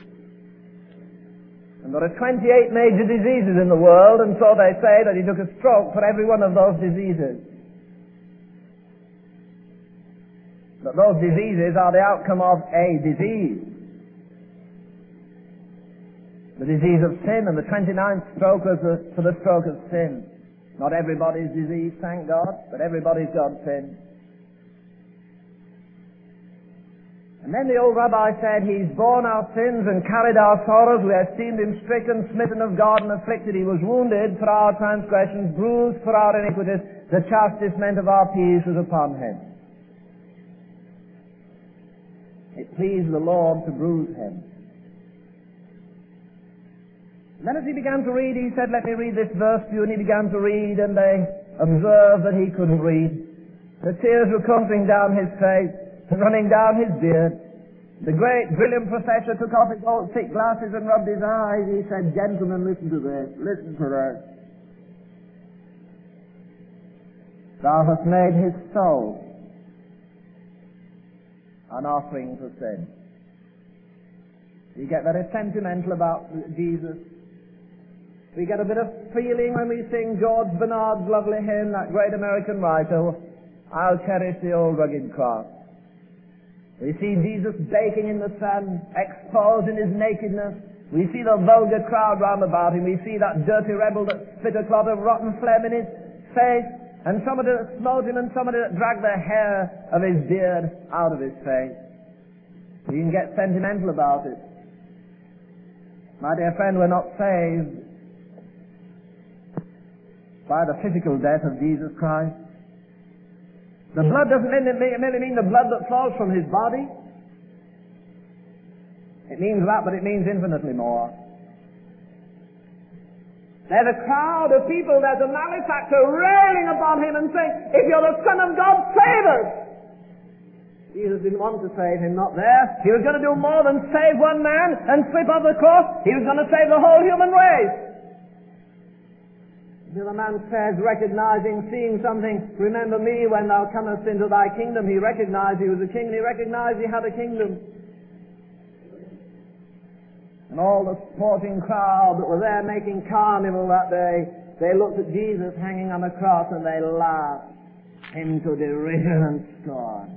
And there are twenty-eight major diseases in the world, and so they say that he took a stroke for every one of those diseases. But those diseases are the outcome of a disease. The disease of sin, and the twenty-ninth stroke was for the stroke of sin. Not everybody's disease, thank God, but everybody's got sin. And then the old rabbi said, he's borne our sins and carried our sorrows. We esteemed him stricken, smitten of God, and afflicted. He was wounded for our transgressions, bruised for our iniquities. The chastisement of our peace was upon him. It pleased the Lord to bruise him. And then as he began to read, he said, let me read this verse to you. And he began to read, and they observed that he couldn't read. The tears were coursing down his face and running down his beard. The great, brilliant professor took off his old thick glasses and rubbed his eyes. He said, gentlemen, listen to this, listen to this. Thou hast made his soul an offering for sin. We get very sentimental about Jesus. We get a bit of feeling when we sing George Bernard's lovely hymn, that great American writer, I'll cherish the old rugged cross. We see Jesus baking in the sun, exposed in his nakedness. We see the vulgar crowd round about him. We see that dirty rebel that spit a clot of rotten phlegm in his face, and somebody that smote him, and somebody that dragged the hair of his beard out of his face. We can get sentimental about it. My dear friend, we're not saved by the physical death of Jesus Christ. The blood doesn't merely mean the blood that flows from his body. It means that, but it means infinitely more. There's a crowd of people, there's a malefactor railing upon him and saying, if you're the Son of God, save us! Jesus didn't want to save him, not there. He was going to do more than save one man and slip off the cross. He was going to save the whole human race. The other man says, recognizing, seeing something, remember me when thou comest into thy kingdom. He recognized he was a king, and he recognized he had a kingdom. And all the sporting crowd that were there making carnival that day, they looked at Jesus hanging on the cross and they laughed him to derision and scorn.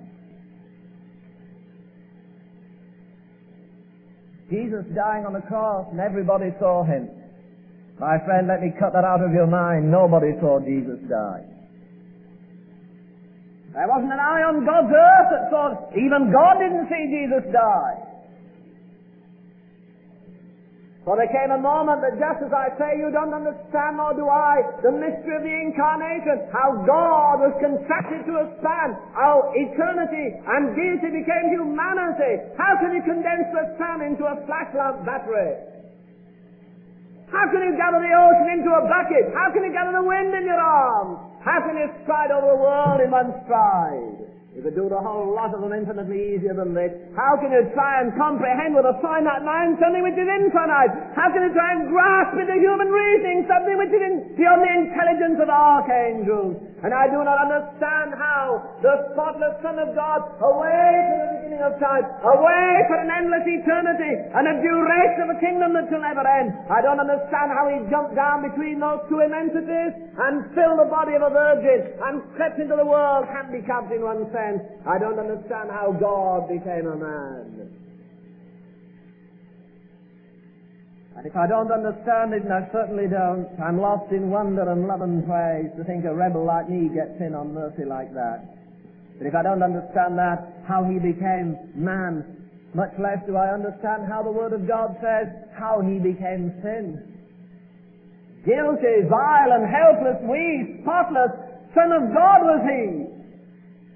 Jesus dying on the cross, and everybody saw him. My friend, let me cut that out of your mind. Nobody saw Jesus die. There wasn't an eye on God's earth that saw, even God didn't see Jesus die. For there came a moment that just as I say, you don't understand, nor do I, the mystery of the incarnation, how God was contracted to a span, how eternity and deity became humanity. How can you condense the sun into a flash lamp battery? How can you gather the ocean into a bucket? How can you gather the wind in your arms? How can you stride over the world in one stride? You could do the whole lot of them infinitely easier than this. How can you try and comprehend with a finite mind something which is infinite? How can you try and grasp into human reasoning something which is in, beyond the intelligence of archangels? And I do not understand how the spotless Son of God, away from the beginning of time, away for an endless eternity, and a duration of a kingdom that shall never end, I don't understand how he jumped down between those two immensities and filled the body of a virgin and crept into the world handicapped in one sense. I don't understand how God became a man. And if I don't understand it, and I certainly don't, I'm lost in wonder and love and praise to think a rebel like me gets in on mercy like that. But if I don't understand that, how he became man, much less do I understand how the Word of God says how he became sin. Guilty, vile and helpless, weak, spotless, Son of God was he.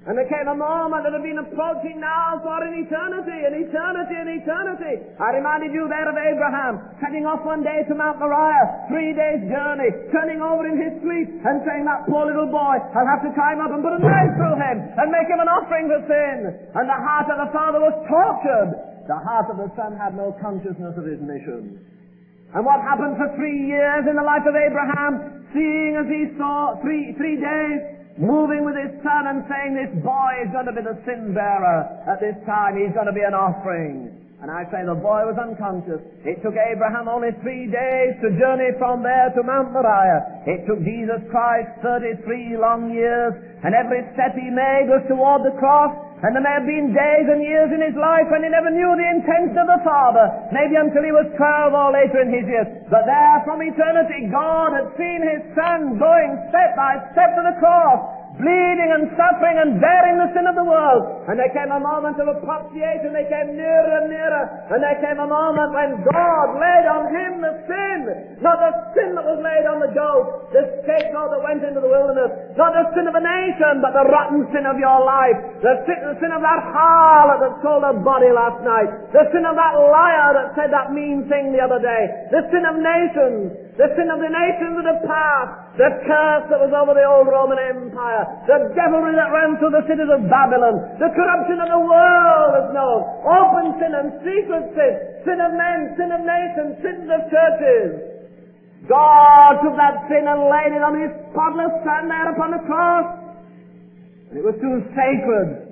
And there came a moment that had been approaching now for an eternity, an eternity, an eternity. I reminded you there of Abraham, setting off one day to Mount Moriah, three days' journey, turning over in his sleep and saying, that poor little boy, I'll have to climb up and put a knife through him and make him an offering for sin. And the heart of the father was tortured. The heart of the son had no consciousness of his mission. And what happened for three years in the life of Abraham, seeing as he saw three, three days, moving with his son and saying, this boy is going to be the sin bearer at this time. He's going to be an offering. And I say the boy was unconscious. It took Abraham only three days to journey from there to Mount Moriah. It took Jesus Christ thirty-three long years. And every step he made was toward the cross. And there may have been days and years in his life when he never knew the intention of the Father, maybe until he was twelve or later in his years. But there from eternity, God had seen his Son going step by step to the cross, bleeding and suffering and bearing the sin of the world. And there came a moment of propitiation. They came nearer and nearer. And there came a moment when God laid on him the sin. Not the sin that was laid on the goat, the scapegoat that went into the wilderness. Not the sin of a nation, but the rotten sin of your life. The sin, the sin of that harlot that sold her body last night. The sin of that liar that said that mean thing the other day. The sin of nations. The sin of the nations that have passed. The curse that was over the old Roman Empire. The devilry that ran through the cities of Babylon. The corruption of the world is known. Open sin and secret sin. Sin of men, sin of nations, sins of churches. God took that sin and laid it on his spotless Son there upon the cross. And it was too sacred.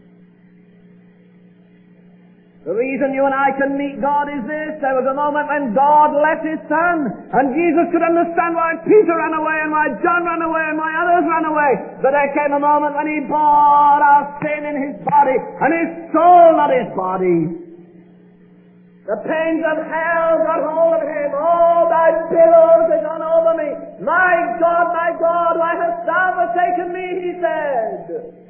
The reason you and I can meet God is this. There was a moment when God left his Son, and Jesus could understand why Peter ran away and why John ran away and why others ran away. But there came a moment when he bore our sin in his body, and his soul, not his body. The pains of hell got hold of him. All thy billows have gone over me. My God, my God, why hast thou forsaken me, he said.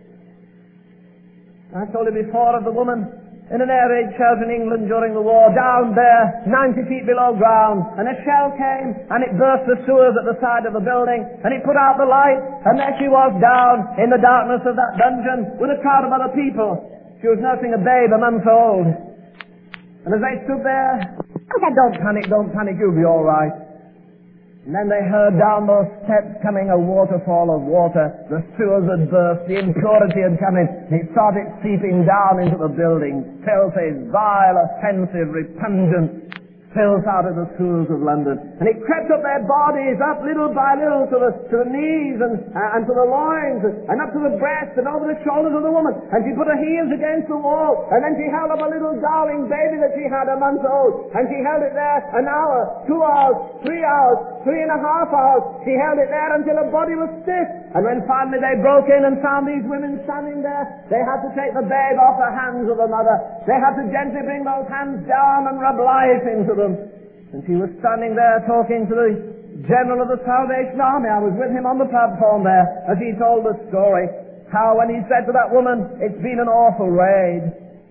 I told you before of the woman in an air raid shelter in England during the war, down there, ninety feet below ground, and a shell came, and it burst the sewers at the side of the building, and it put out the light, and there she was down in the darkness of that dungeon with a crowd of other people. She was nursing a babe a month old. And as they stood there, I said, don't panic, don't panic, you'll be all right. And then they heard down those steps coming a waterfall of water. The sewers had burst, the impurity had come in. It started seeping down into the building. Filthy, vile, offensive, repugnant, filth out of the sewers of London. And it crept up their bodies, up little by little to the, to the knees and, uh, and to the loins and up to the breast and over the shoulders of the woman. And she put her heels against the wall. And then she held up a little darling baby that she had a month old. And she held it there an hour, two hours, three hours, three and a half hours. She held it there until her body was stiff. And when finally they broke in and found these women standing there, they had to take the babe off the hands of the mother. They had to gently bring those hands down and rub life into them. And she was standing there talking to the General of the Salvation Army. I was with him on the platform there as he told the story. How when he said to that woman, it's been an awful raid.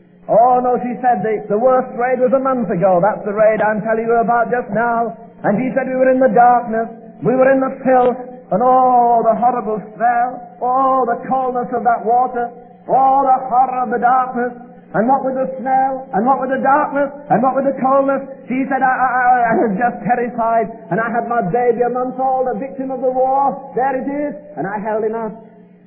Oh no, she said, the, the worst raid was a month ago. That's the raid I'm telling you about just now. And he said we were in the darkness, we were in the filth, and oh, the horrible smell, oh, the coldness of that water, oh, the horror of the darkness. And what with the smell, and what with the darkness, and what with the coldness. She said, I, I, I was just terrified, and I had my baby a month old, a victim of the war. There it is, and I held him up.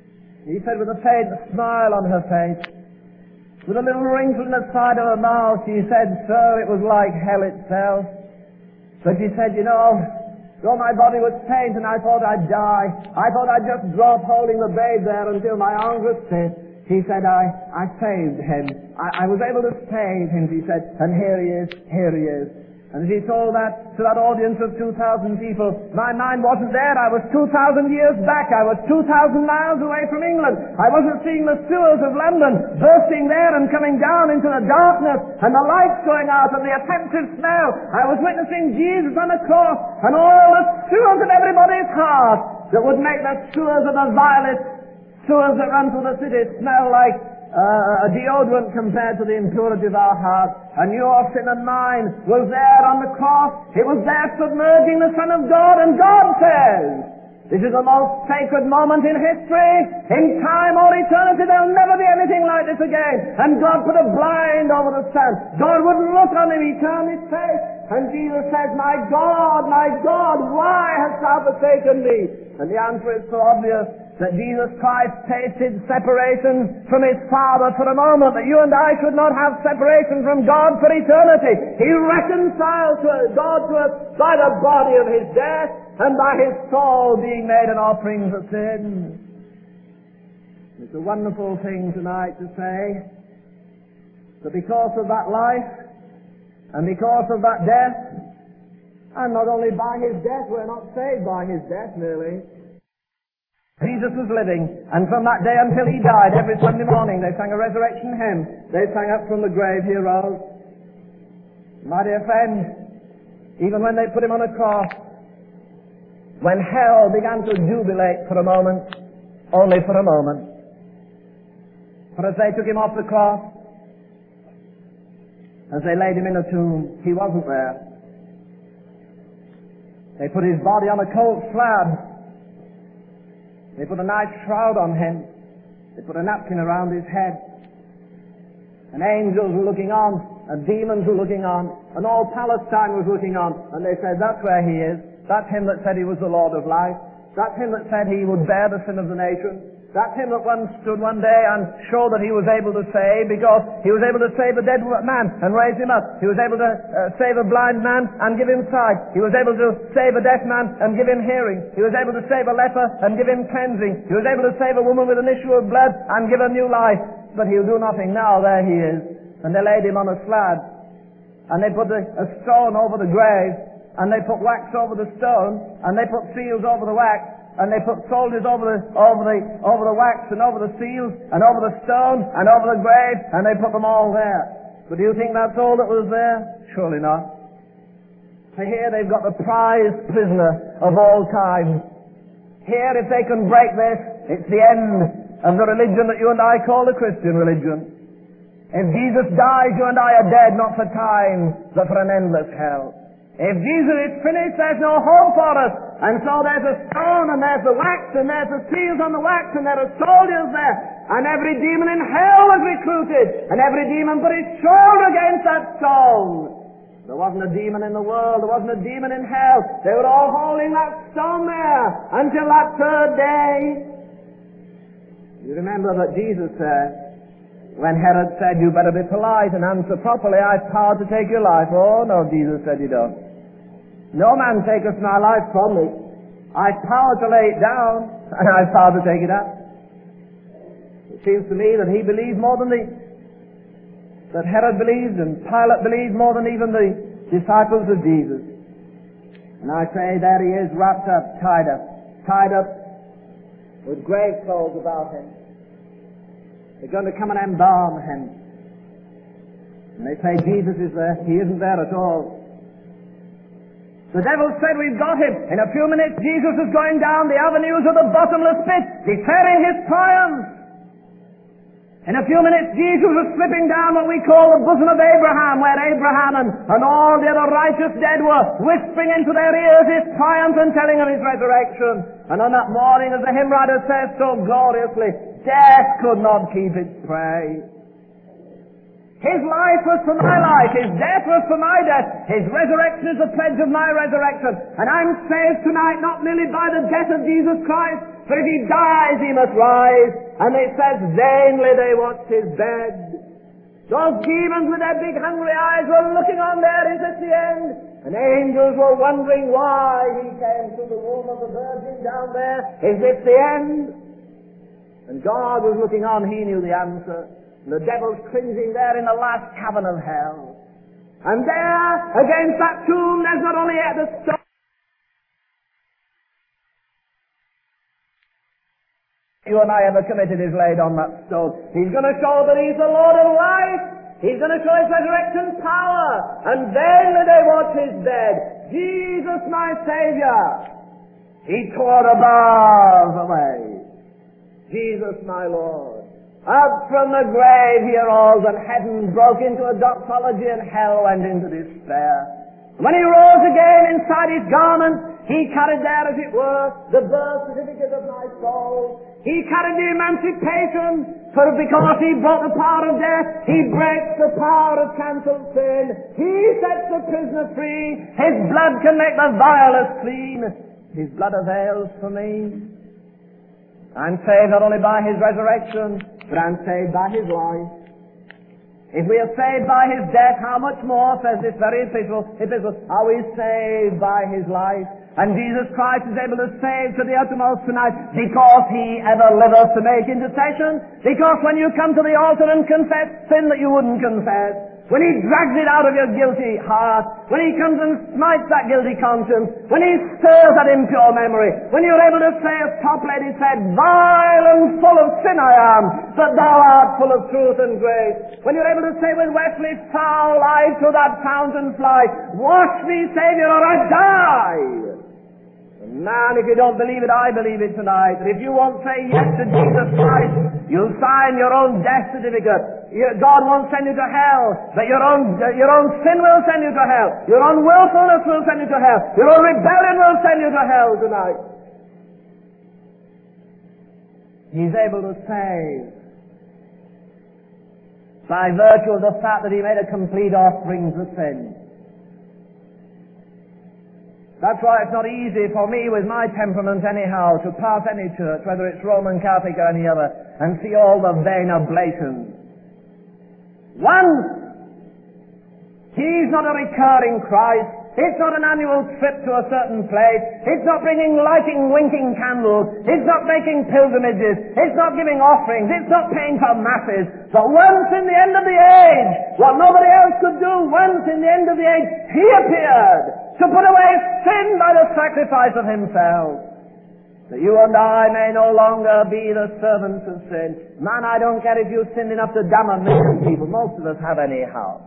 He said with a faint smile on her face, with a little wrinkle in the side of her mouth, she said, sir, it was like hell itself. But she said, you know, though my body was faint and I thought I'd die, I thought I'd just drop holding the babe there until my arms were stiff. He said, I, I saved him. I, I was able to save him, he said, and here he is, here he is. And he told that to that audience of two thousand people. My mind wasn't there. I was two thousand years back. I was two thousand miles away from England. I wasn't seeing the sewers of London bursting there and coming down into the darkness and the lights going out and the offensive smell. I was witnessing Jesus on the cross and all the sewers of everybody's heart that would make the sewers of the vilest sewers that run through the city smell like uh, a deodorant compared to the impurity of our heart. And your sin and mine was there on the cross. It was there submerging the Son of God. And God says, This is the most sacred moment in history. In time, all eternity, there'll never be anything like this again. And God put a blind over the sand. God wouldn't look on him. He turned his face. And Jesus says, my God, my God, why hast thou forsaken me? And the answer is so obvious that Jesus Christ tasted separation from his Father for a moment, that you and I should not have separation from God for eternity. He reconciled to God to us by the body of his death and by his soul being made an offering for sin. It's a wonderful thing tonight to say that because of that life and because of that death, and not only by his death, we're not saved by his death merely. Jesus was living, and from that day until he died, every Sunday morning they sang a resurrection hymn. They sang up from the grave, he rose. My dear friend, even when they put him on a cross, when hell began to jubilate for a moment, only for a moment, for as they took him off the cross, as they laid him in a tomb, he wasn't there. They put his body on a cold slab. They put a nice shroud on him. They put a napkin around his head. And angels were looking on, and demons were looking on, and all Palestine was looking on. And they said, that's where he is. That's him that said he was the Lord of life. That's him that said he would bear the sin of the nation. That's him that once stood one day and showed that he was able to save, because he was able to save a dead man and raise him up. He was able to uh, save a blind man and give him sight. He was able to save a deaf man and give him hearing. He was able to save a leper and give him cleansing. He was able to save a woman with an issue of blood and give her new life. But he'll do nothing now. There he is. And they laid him on a slab. And they put a, a stone over the grave. And they put wax over the stone. And they put seals over the wax. And they put soldiers over the, over the, over the wax and over the seals and over the stone and over the grave, and they put them all there. But do you think that's all that was there? Surely not. So here they've got the prized prisoner of all time. Here, if they can break this, it's the end of the religion that you and I call the Christian religion. If Jesus dies, you and I are dead, not for time, but for an endless hell. If Jesus is finished, there's no hope for us. And so there's a stone, and there's the wax, and there's the seals on the wax, and there are soldiers there. And every demon in hell was recruited, and every demon put his shoulder against that stone. There wasn't a demon in the world, there wasn't a demon in hell. They were all holding that stone there until that third day. You remember that Jesus said, when Herod said, you better be polite and answer properly, I've power to take your life. Oh, no, Jesus said, you don't. No man taketh my life from me. I've power to lay it down, and I've power to take it up. It seems to me that he believed more than the, that Herod believed, and Pilate believed more than even the disciples of Jesus. And I say, there he is, wrapped up, tied up, tied up with grave clothes about him. They're going to come and embalm him. And they say Jesus is there. He isn't there at all. The devil said, we've got him. In a few minutes, Jesus is going down the avenues of the bottomless pit, declaring his triumph. In a few minutes, Jesus is slipping down what we call the bosom of Abraham, where Abraham and, and all the other righteous dead were, whispering into their ears his triumph and telling of his resurrection. And on that morning, as the hymn writer says so gloriously, death could not keep its prey. His life was for my life. His death was for my death. His resurrection is the pledge of my resurrection. And I'm saved tonight not merely by the death of Jesus Christ, but if he dies, he must rise. And it says, vainly they watched his bed. Those demons with their big hungry eyes were looking on there. Is this the end? And angels were wondering why he came through the womb of the Virgin down there. Is this the end? And God was looking on. He knew the answer. The devil's cringing there in the last cavern of hell. And there, against that tomb, there's not only yet the stone. You and I ever committed is laid on that stone. He's going to show that he's the Lord of life. He's going to show his resurrection power. And vainly they watch his dead. Jesus, my Savior. He tore the bars away. Jesus, my Lord. Up from the grave he arose, and heaven broke into a doxology, and hell went into despair. When he rose again inside his garment, He carried there, as it were, the birth certificate of my soul. He carried the emancipation, for because He broke the power of death, He breaks the power of cancelled sin. He sets the prisoner free. His blood can make the vilest clean. His blood avails for me. I'm saved not only by His resurrection, but I'm saved by His life. If we are saved by His death, how much more, says this very epistle, epistle, are we saved by His life? And Jesus Christ is able to save to the uttermost tonight because He ever liveth to make intercession. Because when you come to the altar and confess sin that you wouldn't confess, when He drags it out of your guilty heart, when He comes and smites that guilty conscience, when He stirs that impure memory, when you're able to say, as Toplady said, vile and full of sin I am, but Thou art full of truth and grace. When you're able to say with Wesley, foul I to that fountain fly, wash me, Saviour, or I die. Man, if you don't believe it, I believe it tonight. That if you won't say yes to Jesus Christ, you'll sign your own death certificate. God won't send you to hell, but your own, your own sin will send you to hell. Your own willfulness will send you to hell. Your own rebellion will send you to hell tonight. He's able to save by virtue of the fact that He made a complete offering for sin. That's why it's not easy for me with my temperament anyhow to pass any church, whether it's Roman Catholic or any other, and see all the vain oblations. Once, He's not a recurring Christ. It's not an annual trip to a certain place. It's not bringing lighting, winking candles. It's not making pilgrimages. It's not giving offerings. It's not paying for masses. But once in the end of the age, what nobody else could do, once in the end of the age, He appeared to put away sin by the sacrifice of Himself, that you and I may no longer be the servants of sin. Man, I don't care if you sinned enough to damn a million people. Most of us have anyhow.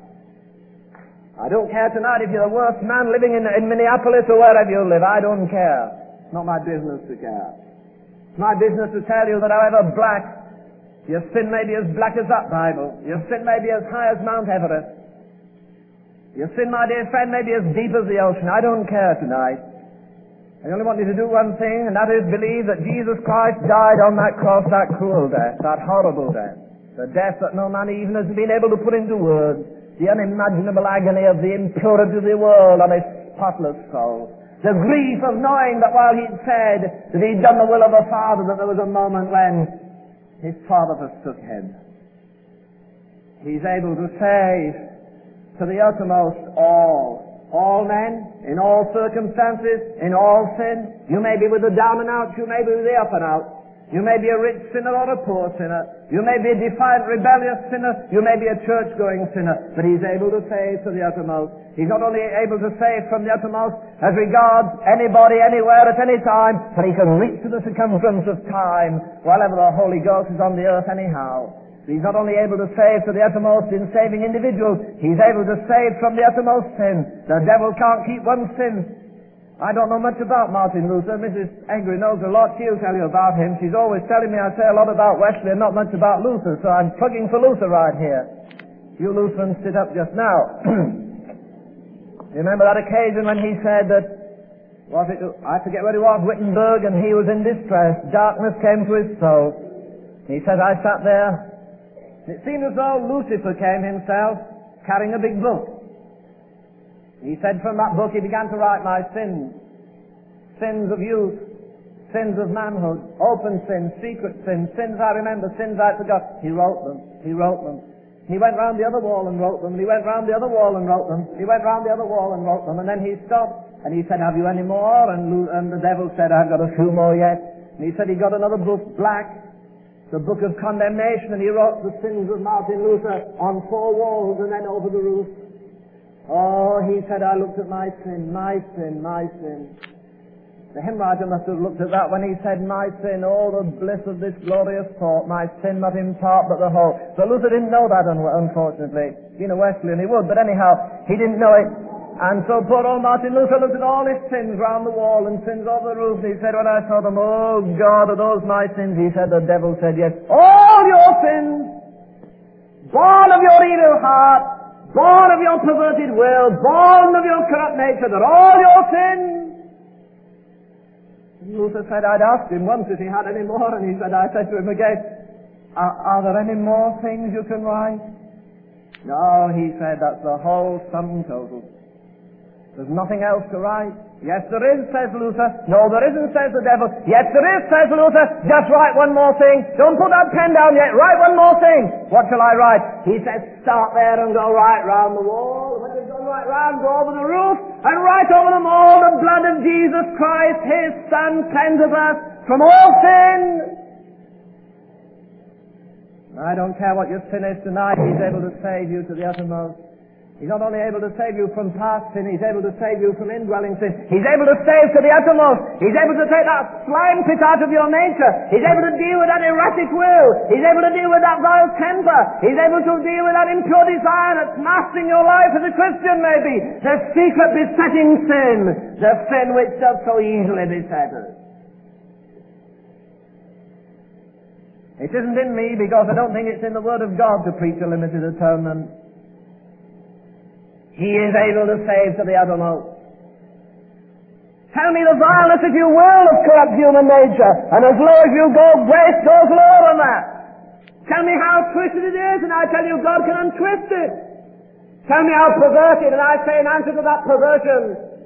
I don't care tonight if you're the worst man living in, in Minneapolis or wherever you live. I don't care. It's not my business to care. It's my business to tell you that however black, your sin may be as black as that Bible. Your sin may be as high as Mount Everest. Your sin, my dear friend, may be as deep as the ocean. I don't care tonight. I only want you to do one thing, and that is believe that Jesus Christ died on that cross, that cruel death, that horrible death. The death that no man even has been able to put into words. The unimaginable agony of the impurity of the world on His spotless soul. The grief of knowing that while He'd said that He'd done the will of the Father, that there was a moment when His Father forsook Him. He's able to save to the uttermost all. All men, in all circumstances, in all sin. You may be with the down and out, you may be with the up and out. You may be a rich sinner or a poor sinner. You may be a defiant, rebellious sinner. You may be a church-going sinner. But He's able to save to the uttermost. He's not only able to save from the uttermost as regards anybody, anywhere, at any time, but He can reach to the circumference of time whilever the Holy Ghost is on the earth anyhow. He's not only able to save to the uttermost in saving individuals, He's able to save from the uttermost sin. The devil can't keep one sin. I don't know much about Martin Luther. Missus Angry knows a lot. She'll tell you about him. She's always telling me I say a lot about Wesley and not much about Luther, so I'm plugging for Luther right here. You Lutherans sit up just now. You remember that occasion when he said that, was it, I forget where he was, Wittenberg, and he was in distress. Darkness came to his soul. He said, I sat there. It seemed as though Lucifer came himself, carrying a big book. He said from that book he began to write my sins. Sins of youth, sins of manhood, open sins, secret sins, sins I remember, sins I forgot. He wrote them. He wrote them. He went round the other wall and wrote them. He went round the other wall and wrote them. He went round the other wall and wrote them. And then he stopped and he said, have you any more? And, and the devil said, I've got a few more yet. And he said he got another book, black, the book of condemnation, and he wrote the sins of Martin Luther on four walls and then over the roof. Oh, he said, I looked at my sin, my sin, my sin. The hymn writer must have looked at that when he said, my sin, all the bliss of this glorious thought, my sin not in part but the whole. So Luther didn't know that, unfortunately. You know, Wesleyan he would, but anyhow, he didn't know it. And so poor old Martin Luther looked at all his sins round the wall and sins over the roof, and he said, when I saw them, oh God, are those my sins? He said, the devil said, yes, all your sins, born of your evil heart, born of your perverted will, born of your corrupt nature, that all your sins, Luther said, I'd asked him once if he had any more, and he said, I said to him again, are, are there any more things you can write? No, he said, that's the whole sum total. There's nothing else to write. Yes, there is, says Luther. No, there isn't, says the devil. Yes, there is, says Luther. Just write one more thing. Don't put that pen down yet. Write one more thing. What shall I write? He says, start there and go right round the wall. When you've gone right round, go over the roof and write over them all the blood of Jesus Christ, His Son, cleanses us from all sin. I don't care what your sin is tonight. He's able to save you to the uttermost. He's not only able to save you from past sin, He's able to save you from indwelling sin. He's able to save to the uttermost. He's able to take that slime pit out of your nature. He's able to deal with that erratic will. He's able to deal with that vile temper. He's able to deal with that impure desire that's mastering your life as a Christian, maybe. The secret besetting sin. The sin which does so easily beset us. It isn't in me because I don't think it's in the Word of God to preach a limited atonement. He is able to save to the uttermost. Tell me the vileness, if you will, of corrupt human nature, and as low as you go, grace goes lower than that. Tell me how twisted it is, and I tell you God can untwist it. Tell me how perverted, and I say in answer to that perversion,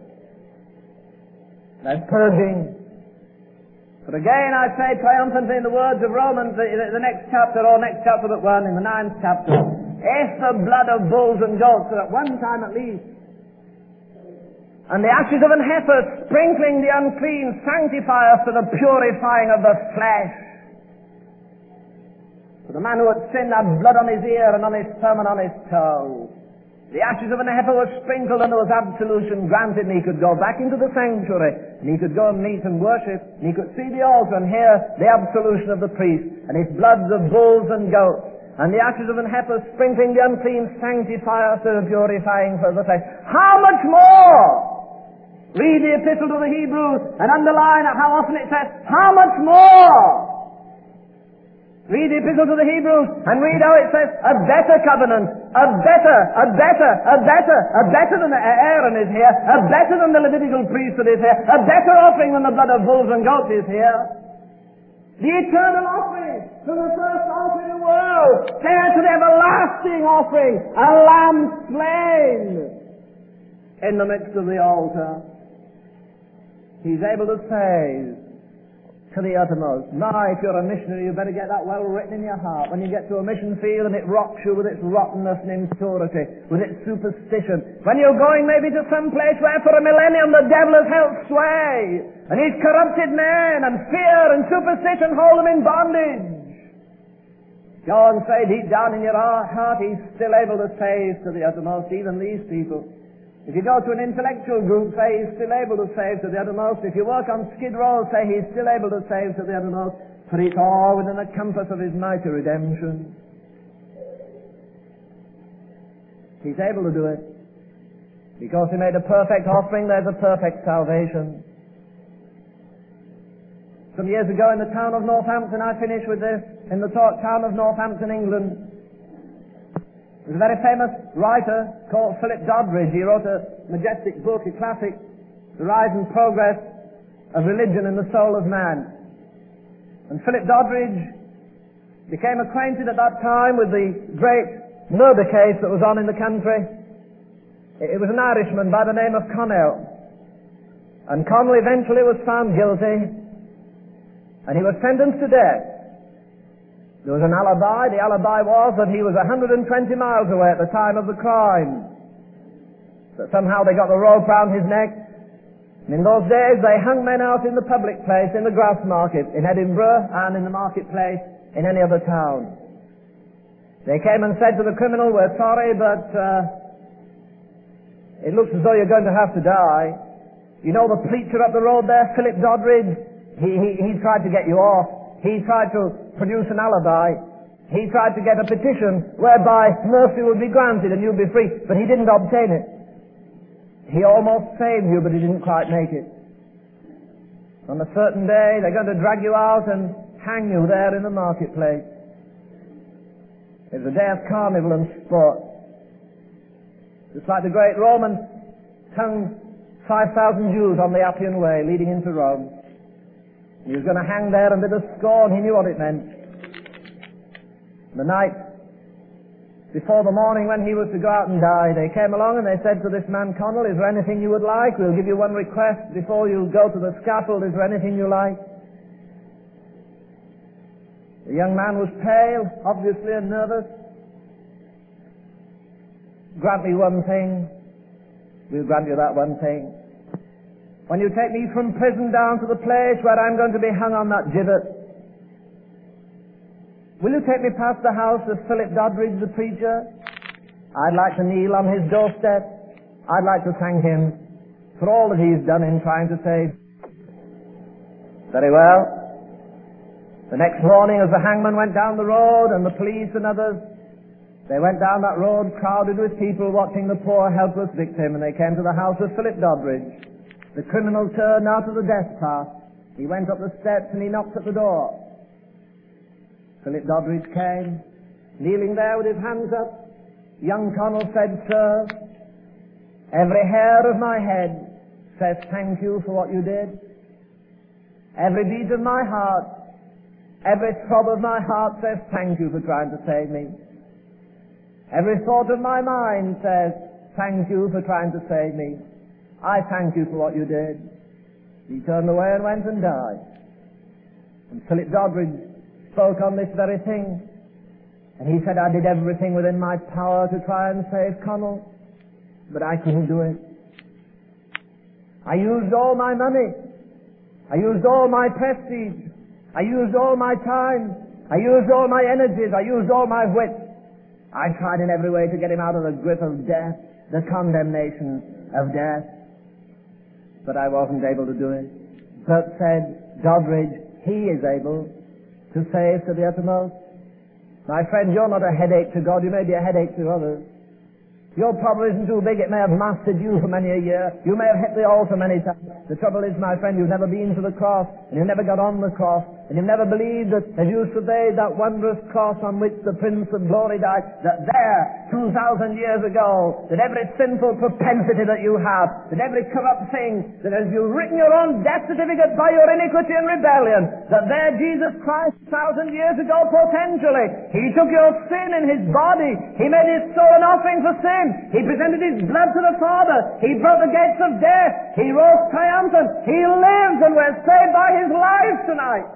there's purging. But again I say triumphantly in the words of Romans, the, the next chapter, or next chapter but one, in the ninth chapter, if the blood of bulls and goats, at one time at least, and the ashes of an heifer sprinkling the unclean sanctify us to the purifying of the flesh. For the man who had sinned had blood on his ear and on his thumb and on his toe. The ashes of an heifer were sprinkled and there was absolution granted, and he could go back into the sanctuary, and he could go and meet and worship, and he could see the altar and hear the absolution of the priest, and his bloods of bulls and goats. And the ashes of an heifer sprinkling the unclean sanctify us to the purifying for the flesh. How much more? Read the epistle to the Hebrews and underline how often it says, how much more? Read the epistle to the Hebrews and read how it says, a better covenant, a better, a better, a better, a better than Aaron is here, a better than the Levitical priesthood is here, a better offering than the blood of bulls and goats is here. The eternal offering to the first offering in the world, there to the everlasting offering, a lamb slain in the midst of the altar. He's able to save to the uttermost. Now, if you're a missionary, you better get that well written in your heart. When you get to a mission field and it rocks you with its rottenness and impurity, with its superstition, when you're going maybe to some place where for a millennium the devil has held sway, and he's corrupted men, and fear and superstition hold them in bondage. Go and say deep down in your heart, He's still able to save to the uttermost, even these people. If you go to an intellectual group, say He's still able to save to the uttermost. If you work on Skid Row, say He's still able to save to the uttermost. For it's all within the compass of His mighty redemption. He's able to do it. Because He made a perfect offering, there's a perfect salvation. Some years ago in the town of Northampton, I finish with this, in the town of Northampton, England, there's a very famous writer called Philip Doddridge. He wrote a majestic book, a classic, The Rise and Progress of Religion in the Soul of Man. And Philip Doddridge became acquainted at that time with the great murder case that was on in the country. It was an Irishman by the name of Connell. And Connell eventually was found guilty, and he was sentenced to death. There was an alibi. The alibi was that he was one hundred twenty miles away at the time of the crime. So somehow they got the rope round his neck. And in those days they hung men out in the public place, in the Grassmarket, in Edinburgh, and in the marketplace in any other town. They came and said to the criminal, we're sorry, but uh, it looks as though you're going to have to die. You know the preacher up the road there, Philip Doddridge? He, he, he tried to get you off. He tried to produce an alibi. He tried to get a petition whereby mercy would be granted and you'd be free, but he didn't obtain it. He almost saved you, but he didn't quite make it. On a certain day, they're going to drag you out and hang you there in the marketplace. It was a day of carnival and sport. Just like the great Romans hung five thousand Jews on the Appian Way leading into Rome. He was going to hang there and bit of scorn. He knew what it meant. The night before the morning when he was to go out and die, they came along and they said to this man, Connell, is there anything you would like? We'll give you one request before you go to the scaffold. Is there anything you like? The young man was pale, obviously, and nervous. Grant me one thing. We'll grant you that one thing. When you take me from prison down to the place where I'm going to be hung on that gibbet, will you take me past the house of Philip Doddridge, the preacher? I'd like to kneel on his doorstep. I'd like to thank him for all that he's done in trying to save. Very well. The next morning, as the hangman went down the road, and the police and others, they went down that road crowded with people watching the poor helpless victim, and they came to the house of Philip Doddridge. The criminal turned out of the death path. He went up the steps and he knocked at the door. Philip Doddridge came, kneeling there with his hands up. Young Connell said, Sir, every hair of my head says thank you for what you did. Every beat of my heart, every throb of my heart says thank you for trying to save me. Every thought of my mind says thank you for trying to save me. I thank you for what you did. He turned away and went and died. And Philip Doddridge spoke on this very thing. And he said, I did everything within my power to try and save Connell, but I couldn't do it. I used all my money. I used all my prestige. I used all my time. I used all my energies. I used all my wit. I tried in every way to get him out of the grip of death, the condemnation of death. But I wasn't able to do it. But said Doddridge, he is able to save to the uttermost. My friend, you're not a headache to God. You may be a headache to others. Your problem isn't too big. It may have mastered you for many a year. You may have hit the altar many times. The trouble is, my friend, you've never been to the cross, and you've never got on the cross, and you've never believed that as you surveyed that wondrous cross on which the Prince of Glory died, that there, two thousand years ago, that every sinful propensity that you have, that every corrupt thing, that as you've written your own death certificate by your iniquity and rebellion, that there Jesus Christ, two thousand years ago, potentially, He took your sin in His body. He made His soul an offering for sin. He presented His blood to the Father. He broke the gates of death. He rose triumphant. He lives, and we're saved by His life tonight.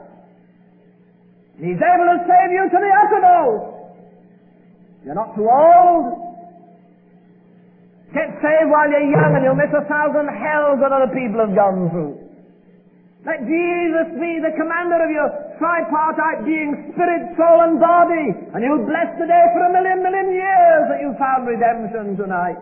He's able to save you to the uttermost. You're not too old. Get saved while you're young, and you'll miss a thousand hells that other people have gone through. Let Jesus be the commander of your tripartite being, spirit, soul, and body, and you'll bless the day for a million, million years that you found redemption tonight.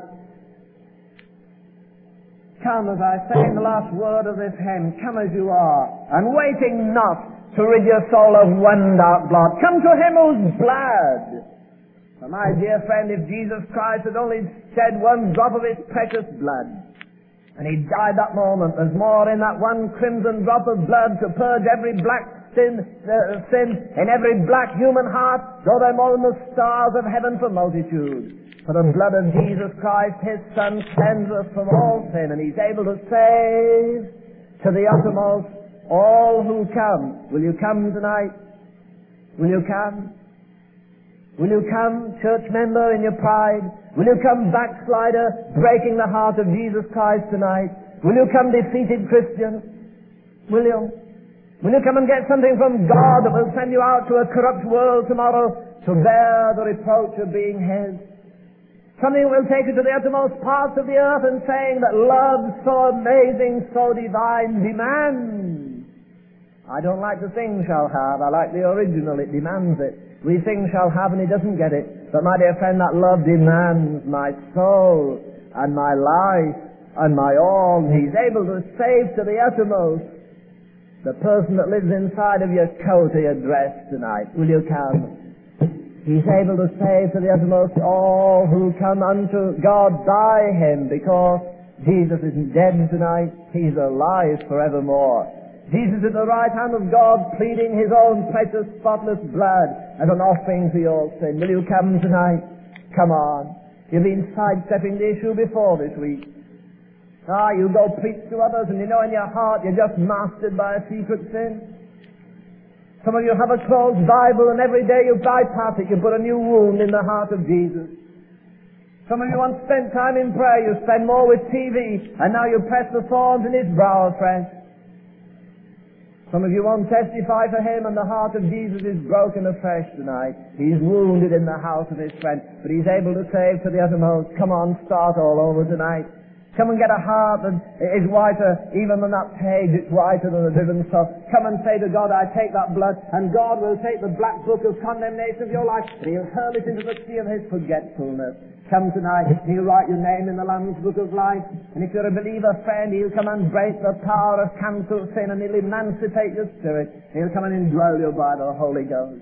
Come, as I say in the last word of this hymn, come as you are, and waiting not to rid your soul of one dark blot. Come to Him whose blood. For my dear friend, if Jesus Christ had only shed one drop of His precious blood, and He died that moment, there's more in that one crimson drop of blood to purge every black sin, uh, sin in every black human heart, though they're more than the stars of heaven for multitude. For the blood of Jesus Christ, His Son, cleanses us from all sin, and He's able to save to the uttermost all who come. Will you come tonight? Will you come? Will you come, church member, in your pride? Will you come, backslider, breaking the heart of Jesus Christ tonight? Will you come, defeated Christian? Will you? Will you come and get something from God that will send you out to a corrupt world tomorrow to bear the reproach of being His? Something that will take you to the uttermost parts of the earth and saying that love so amazing, so divine demands. I don't like to sing shall have. I like the original. It demands it. We sing shall have and He doesn't get it. But my dear friend, that love demands my soul and my life and my all. He's able to save to the uttermost the person that lives inside of your coat or your dress tonight. Will you come? He's able to save to the uttermost all who come unto God by Him, because Jesus isn't dead tonight. He's alive forevermore. Jesus is at the right hand of God, pleading His own precious, spotless blood as an offering for your sin. Will you come tonight? Come on. You've been sidestepping the issue before this week. Ah, you go preach to others and you know in your heart you're just mastered by a secret sin. Some of you have a closed Bible, and every day you bypass it, you put a new wound in the heart of Jesus. Some of you once spent time in prayer, you spend more with T V, and now you press the thorns in his brow afresh. Some of you won't testify for him, and the heart of Jesus is broken afresh tonight. He's wounded in the house of his friend, but he's able to save to the uttermost. Come on, start all over tonight. Come and get a heart that is whiter even than that page. It's whiter than the driven sod. Come and say to God, I take that blood, and God will take the black book of condemnation of your life, and he'll hurl it into the sea of his forgetfulness. Come tonight, he'll write your name in the Lamb's book of life, and if you're a believer friend, he'll come and break the power of cancel sin, and he'll emancipate your spirit. He'll come and indwell you by the Holy Ghost.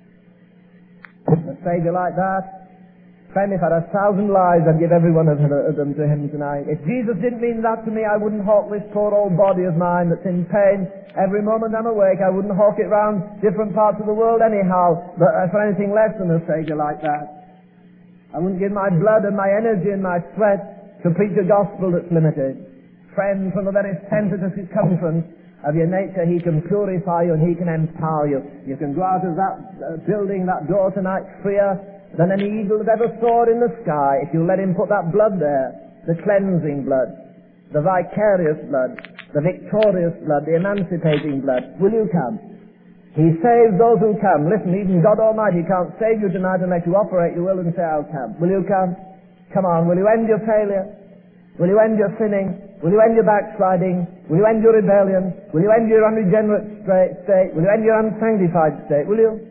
A Savior like that, friend, if I had a thousand lives, I'd give every one of them to him tonight. If Jesus didn't mean that to me, I wouldn't hawk this poor old body of mine that's in pain every moment I'm awake. I wouldn't hawk it round different parts of the world anyhow, but uh, for anything less than a Savior like that. I wouldn't give my blood and my energy and my sweat to preach a gospel that's limited. Friend, from the very center to circumference of your nature, he can purify you and he can empower you. You can go out of that uh, building, that door tonight, freer than any eagle that ever soared in the sky, if you let him put that blood there, the cleansing blood, the vicarious blood, the victorious blood, the emancipating blood. Will you come? He saves those who come. Listen, even God Almighty can't save you tonight unless you operate your will and say, I'll come. Will you come? Come on. Will you end your failure? Will you end your sinning? Will you end your backsliding? Will you end your rebellion? Will you end your unregenerate state? Will you end your unsanctified state? Will you?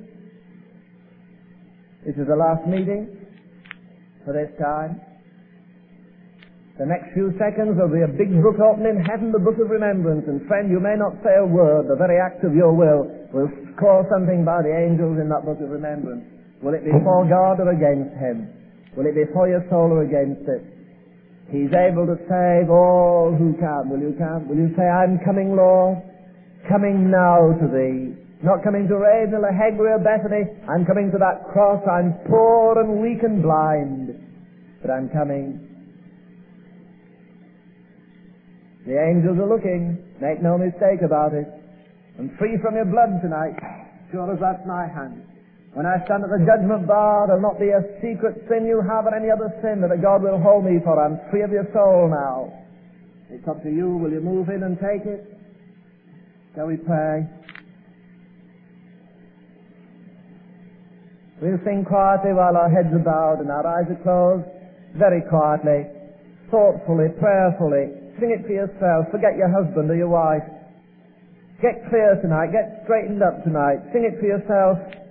This is the last meeting for this time. The next few seconds there'll be a big book open in heaven, the book of remembrance. And friend, you may not say a word. The very act of your will will call something by the angels in that book of remembrance. Will it be for God or against him? Will it be for your soul or against it? He's able to save all who come. Will you come? Will you say, I'm coming, Lord? Coming now to thee. Not coming to Ravenhill or Hegbury or Bethany. I'm coming to that cross. I'm poor and weak and blind, but I'm coming. The angels are looking. Make no mistake about it. I'm free from your blood tonight, sure as that's my hand. When I stand at the judgment bar, there'll not be a secret sin you have or any other sin that God will hold me for. I'm free of your soul now. It's up to you. Will you move in and take it? Shall we pray? We'll sing quietly while our heads are bowed and our eyes are closed. Very quietly, thoughtfully, prayerfully. Sing it for yourself. Forget your husband or your wife. Get clear tonight. Get straightened up tonight. Sing it for yourself.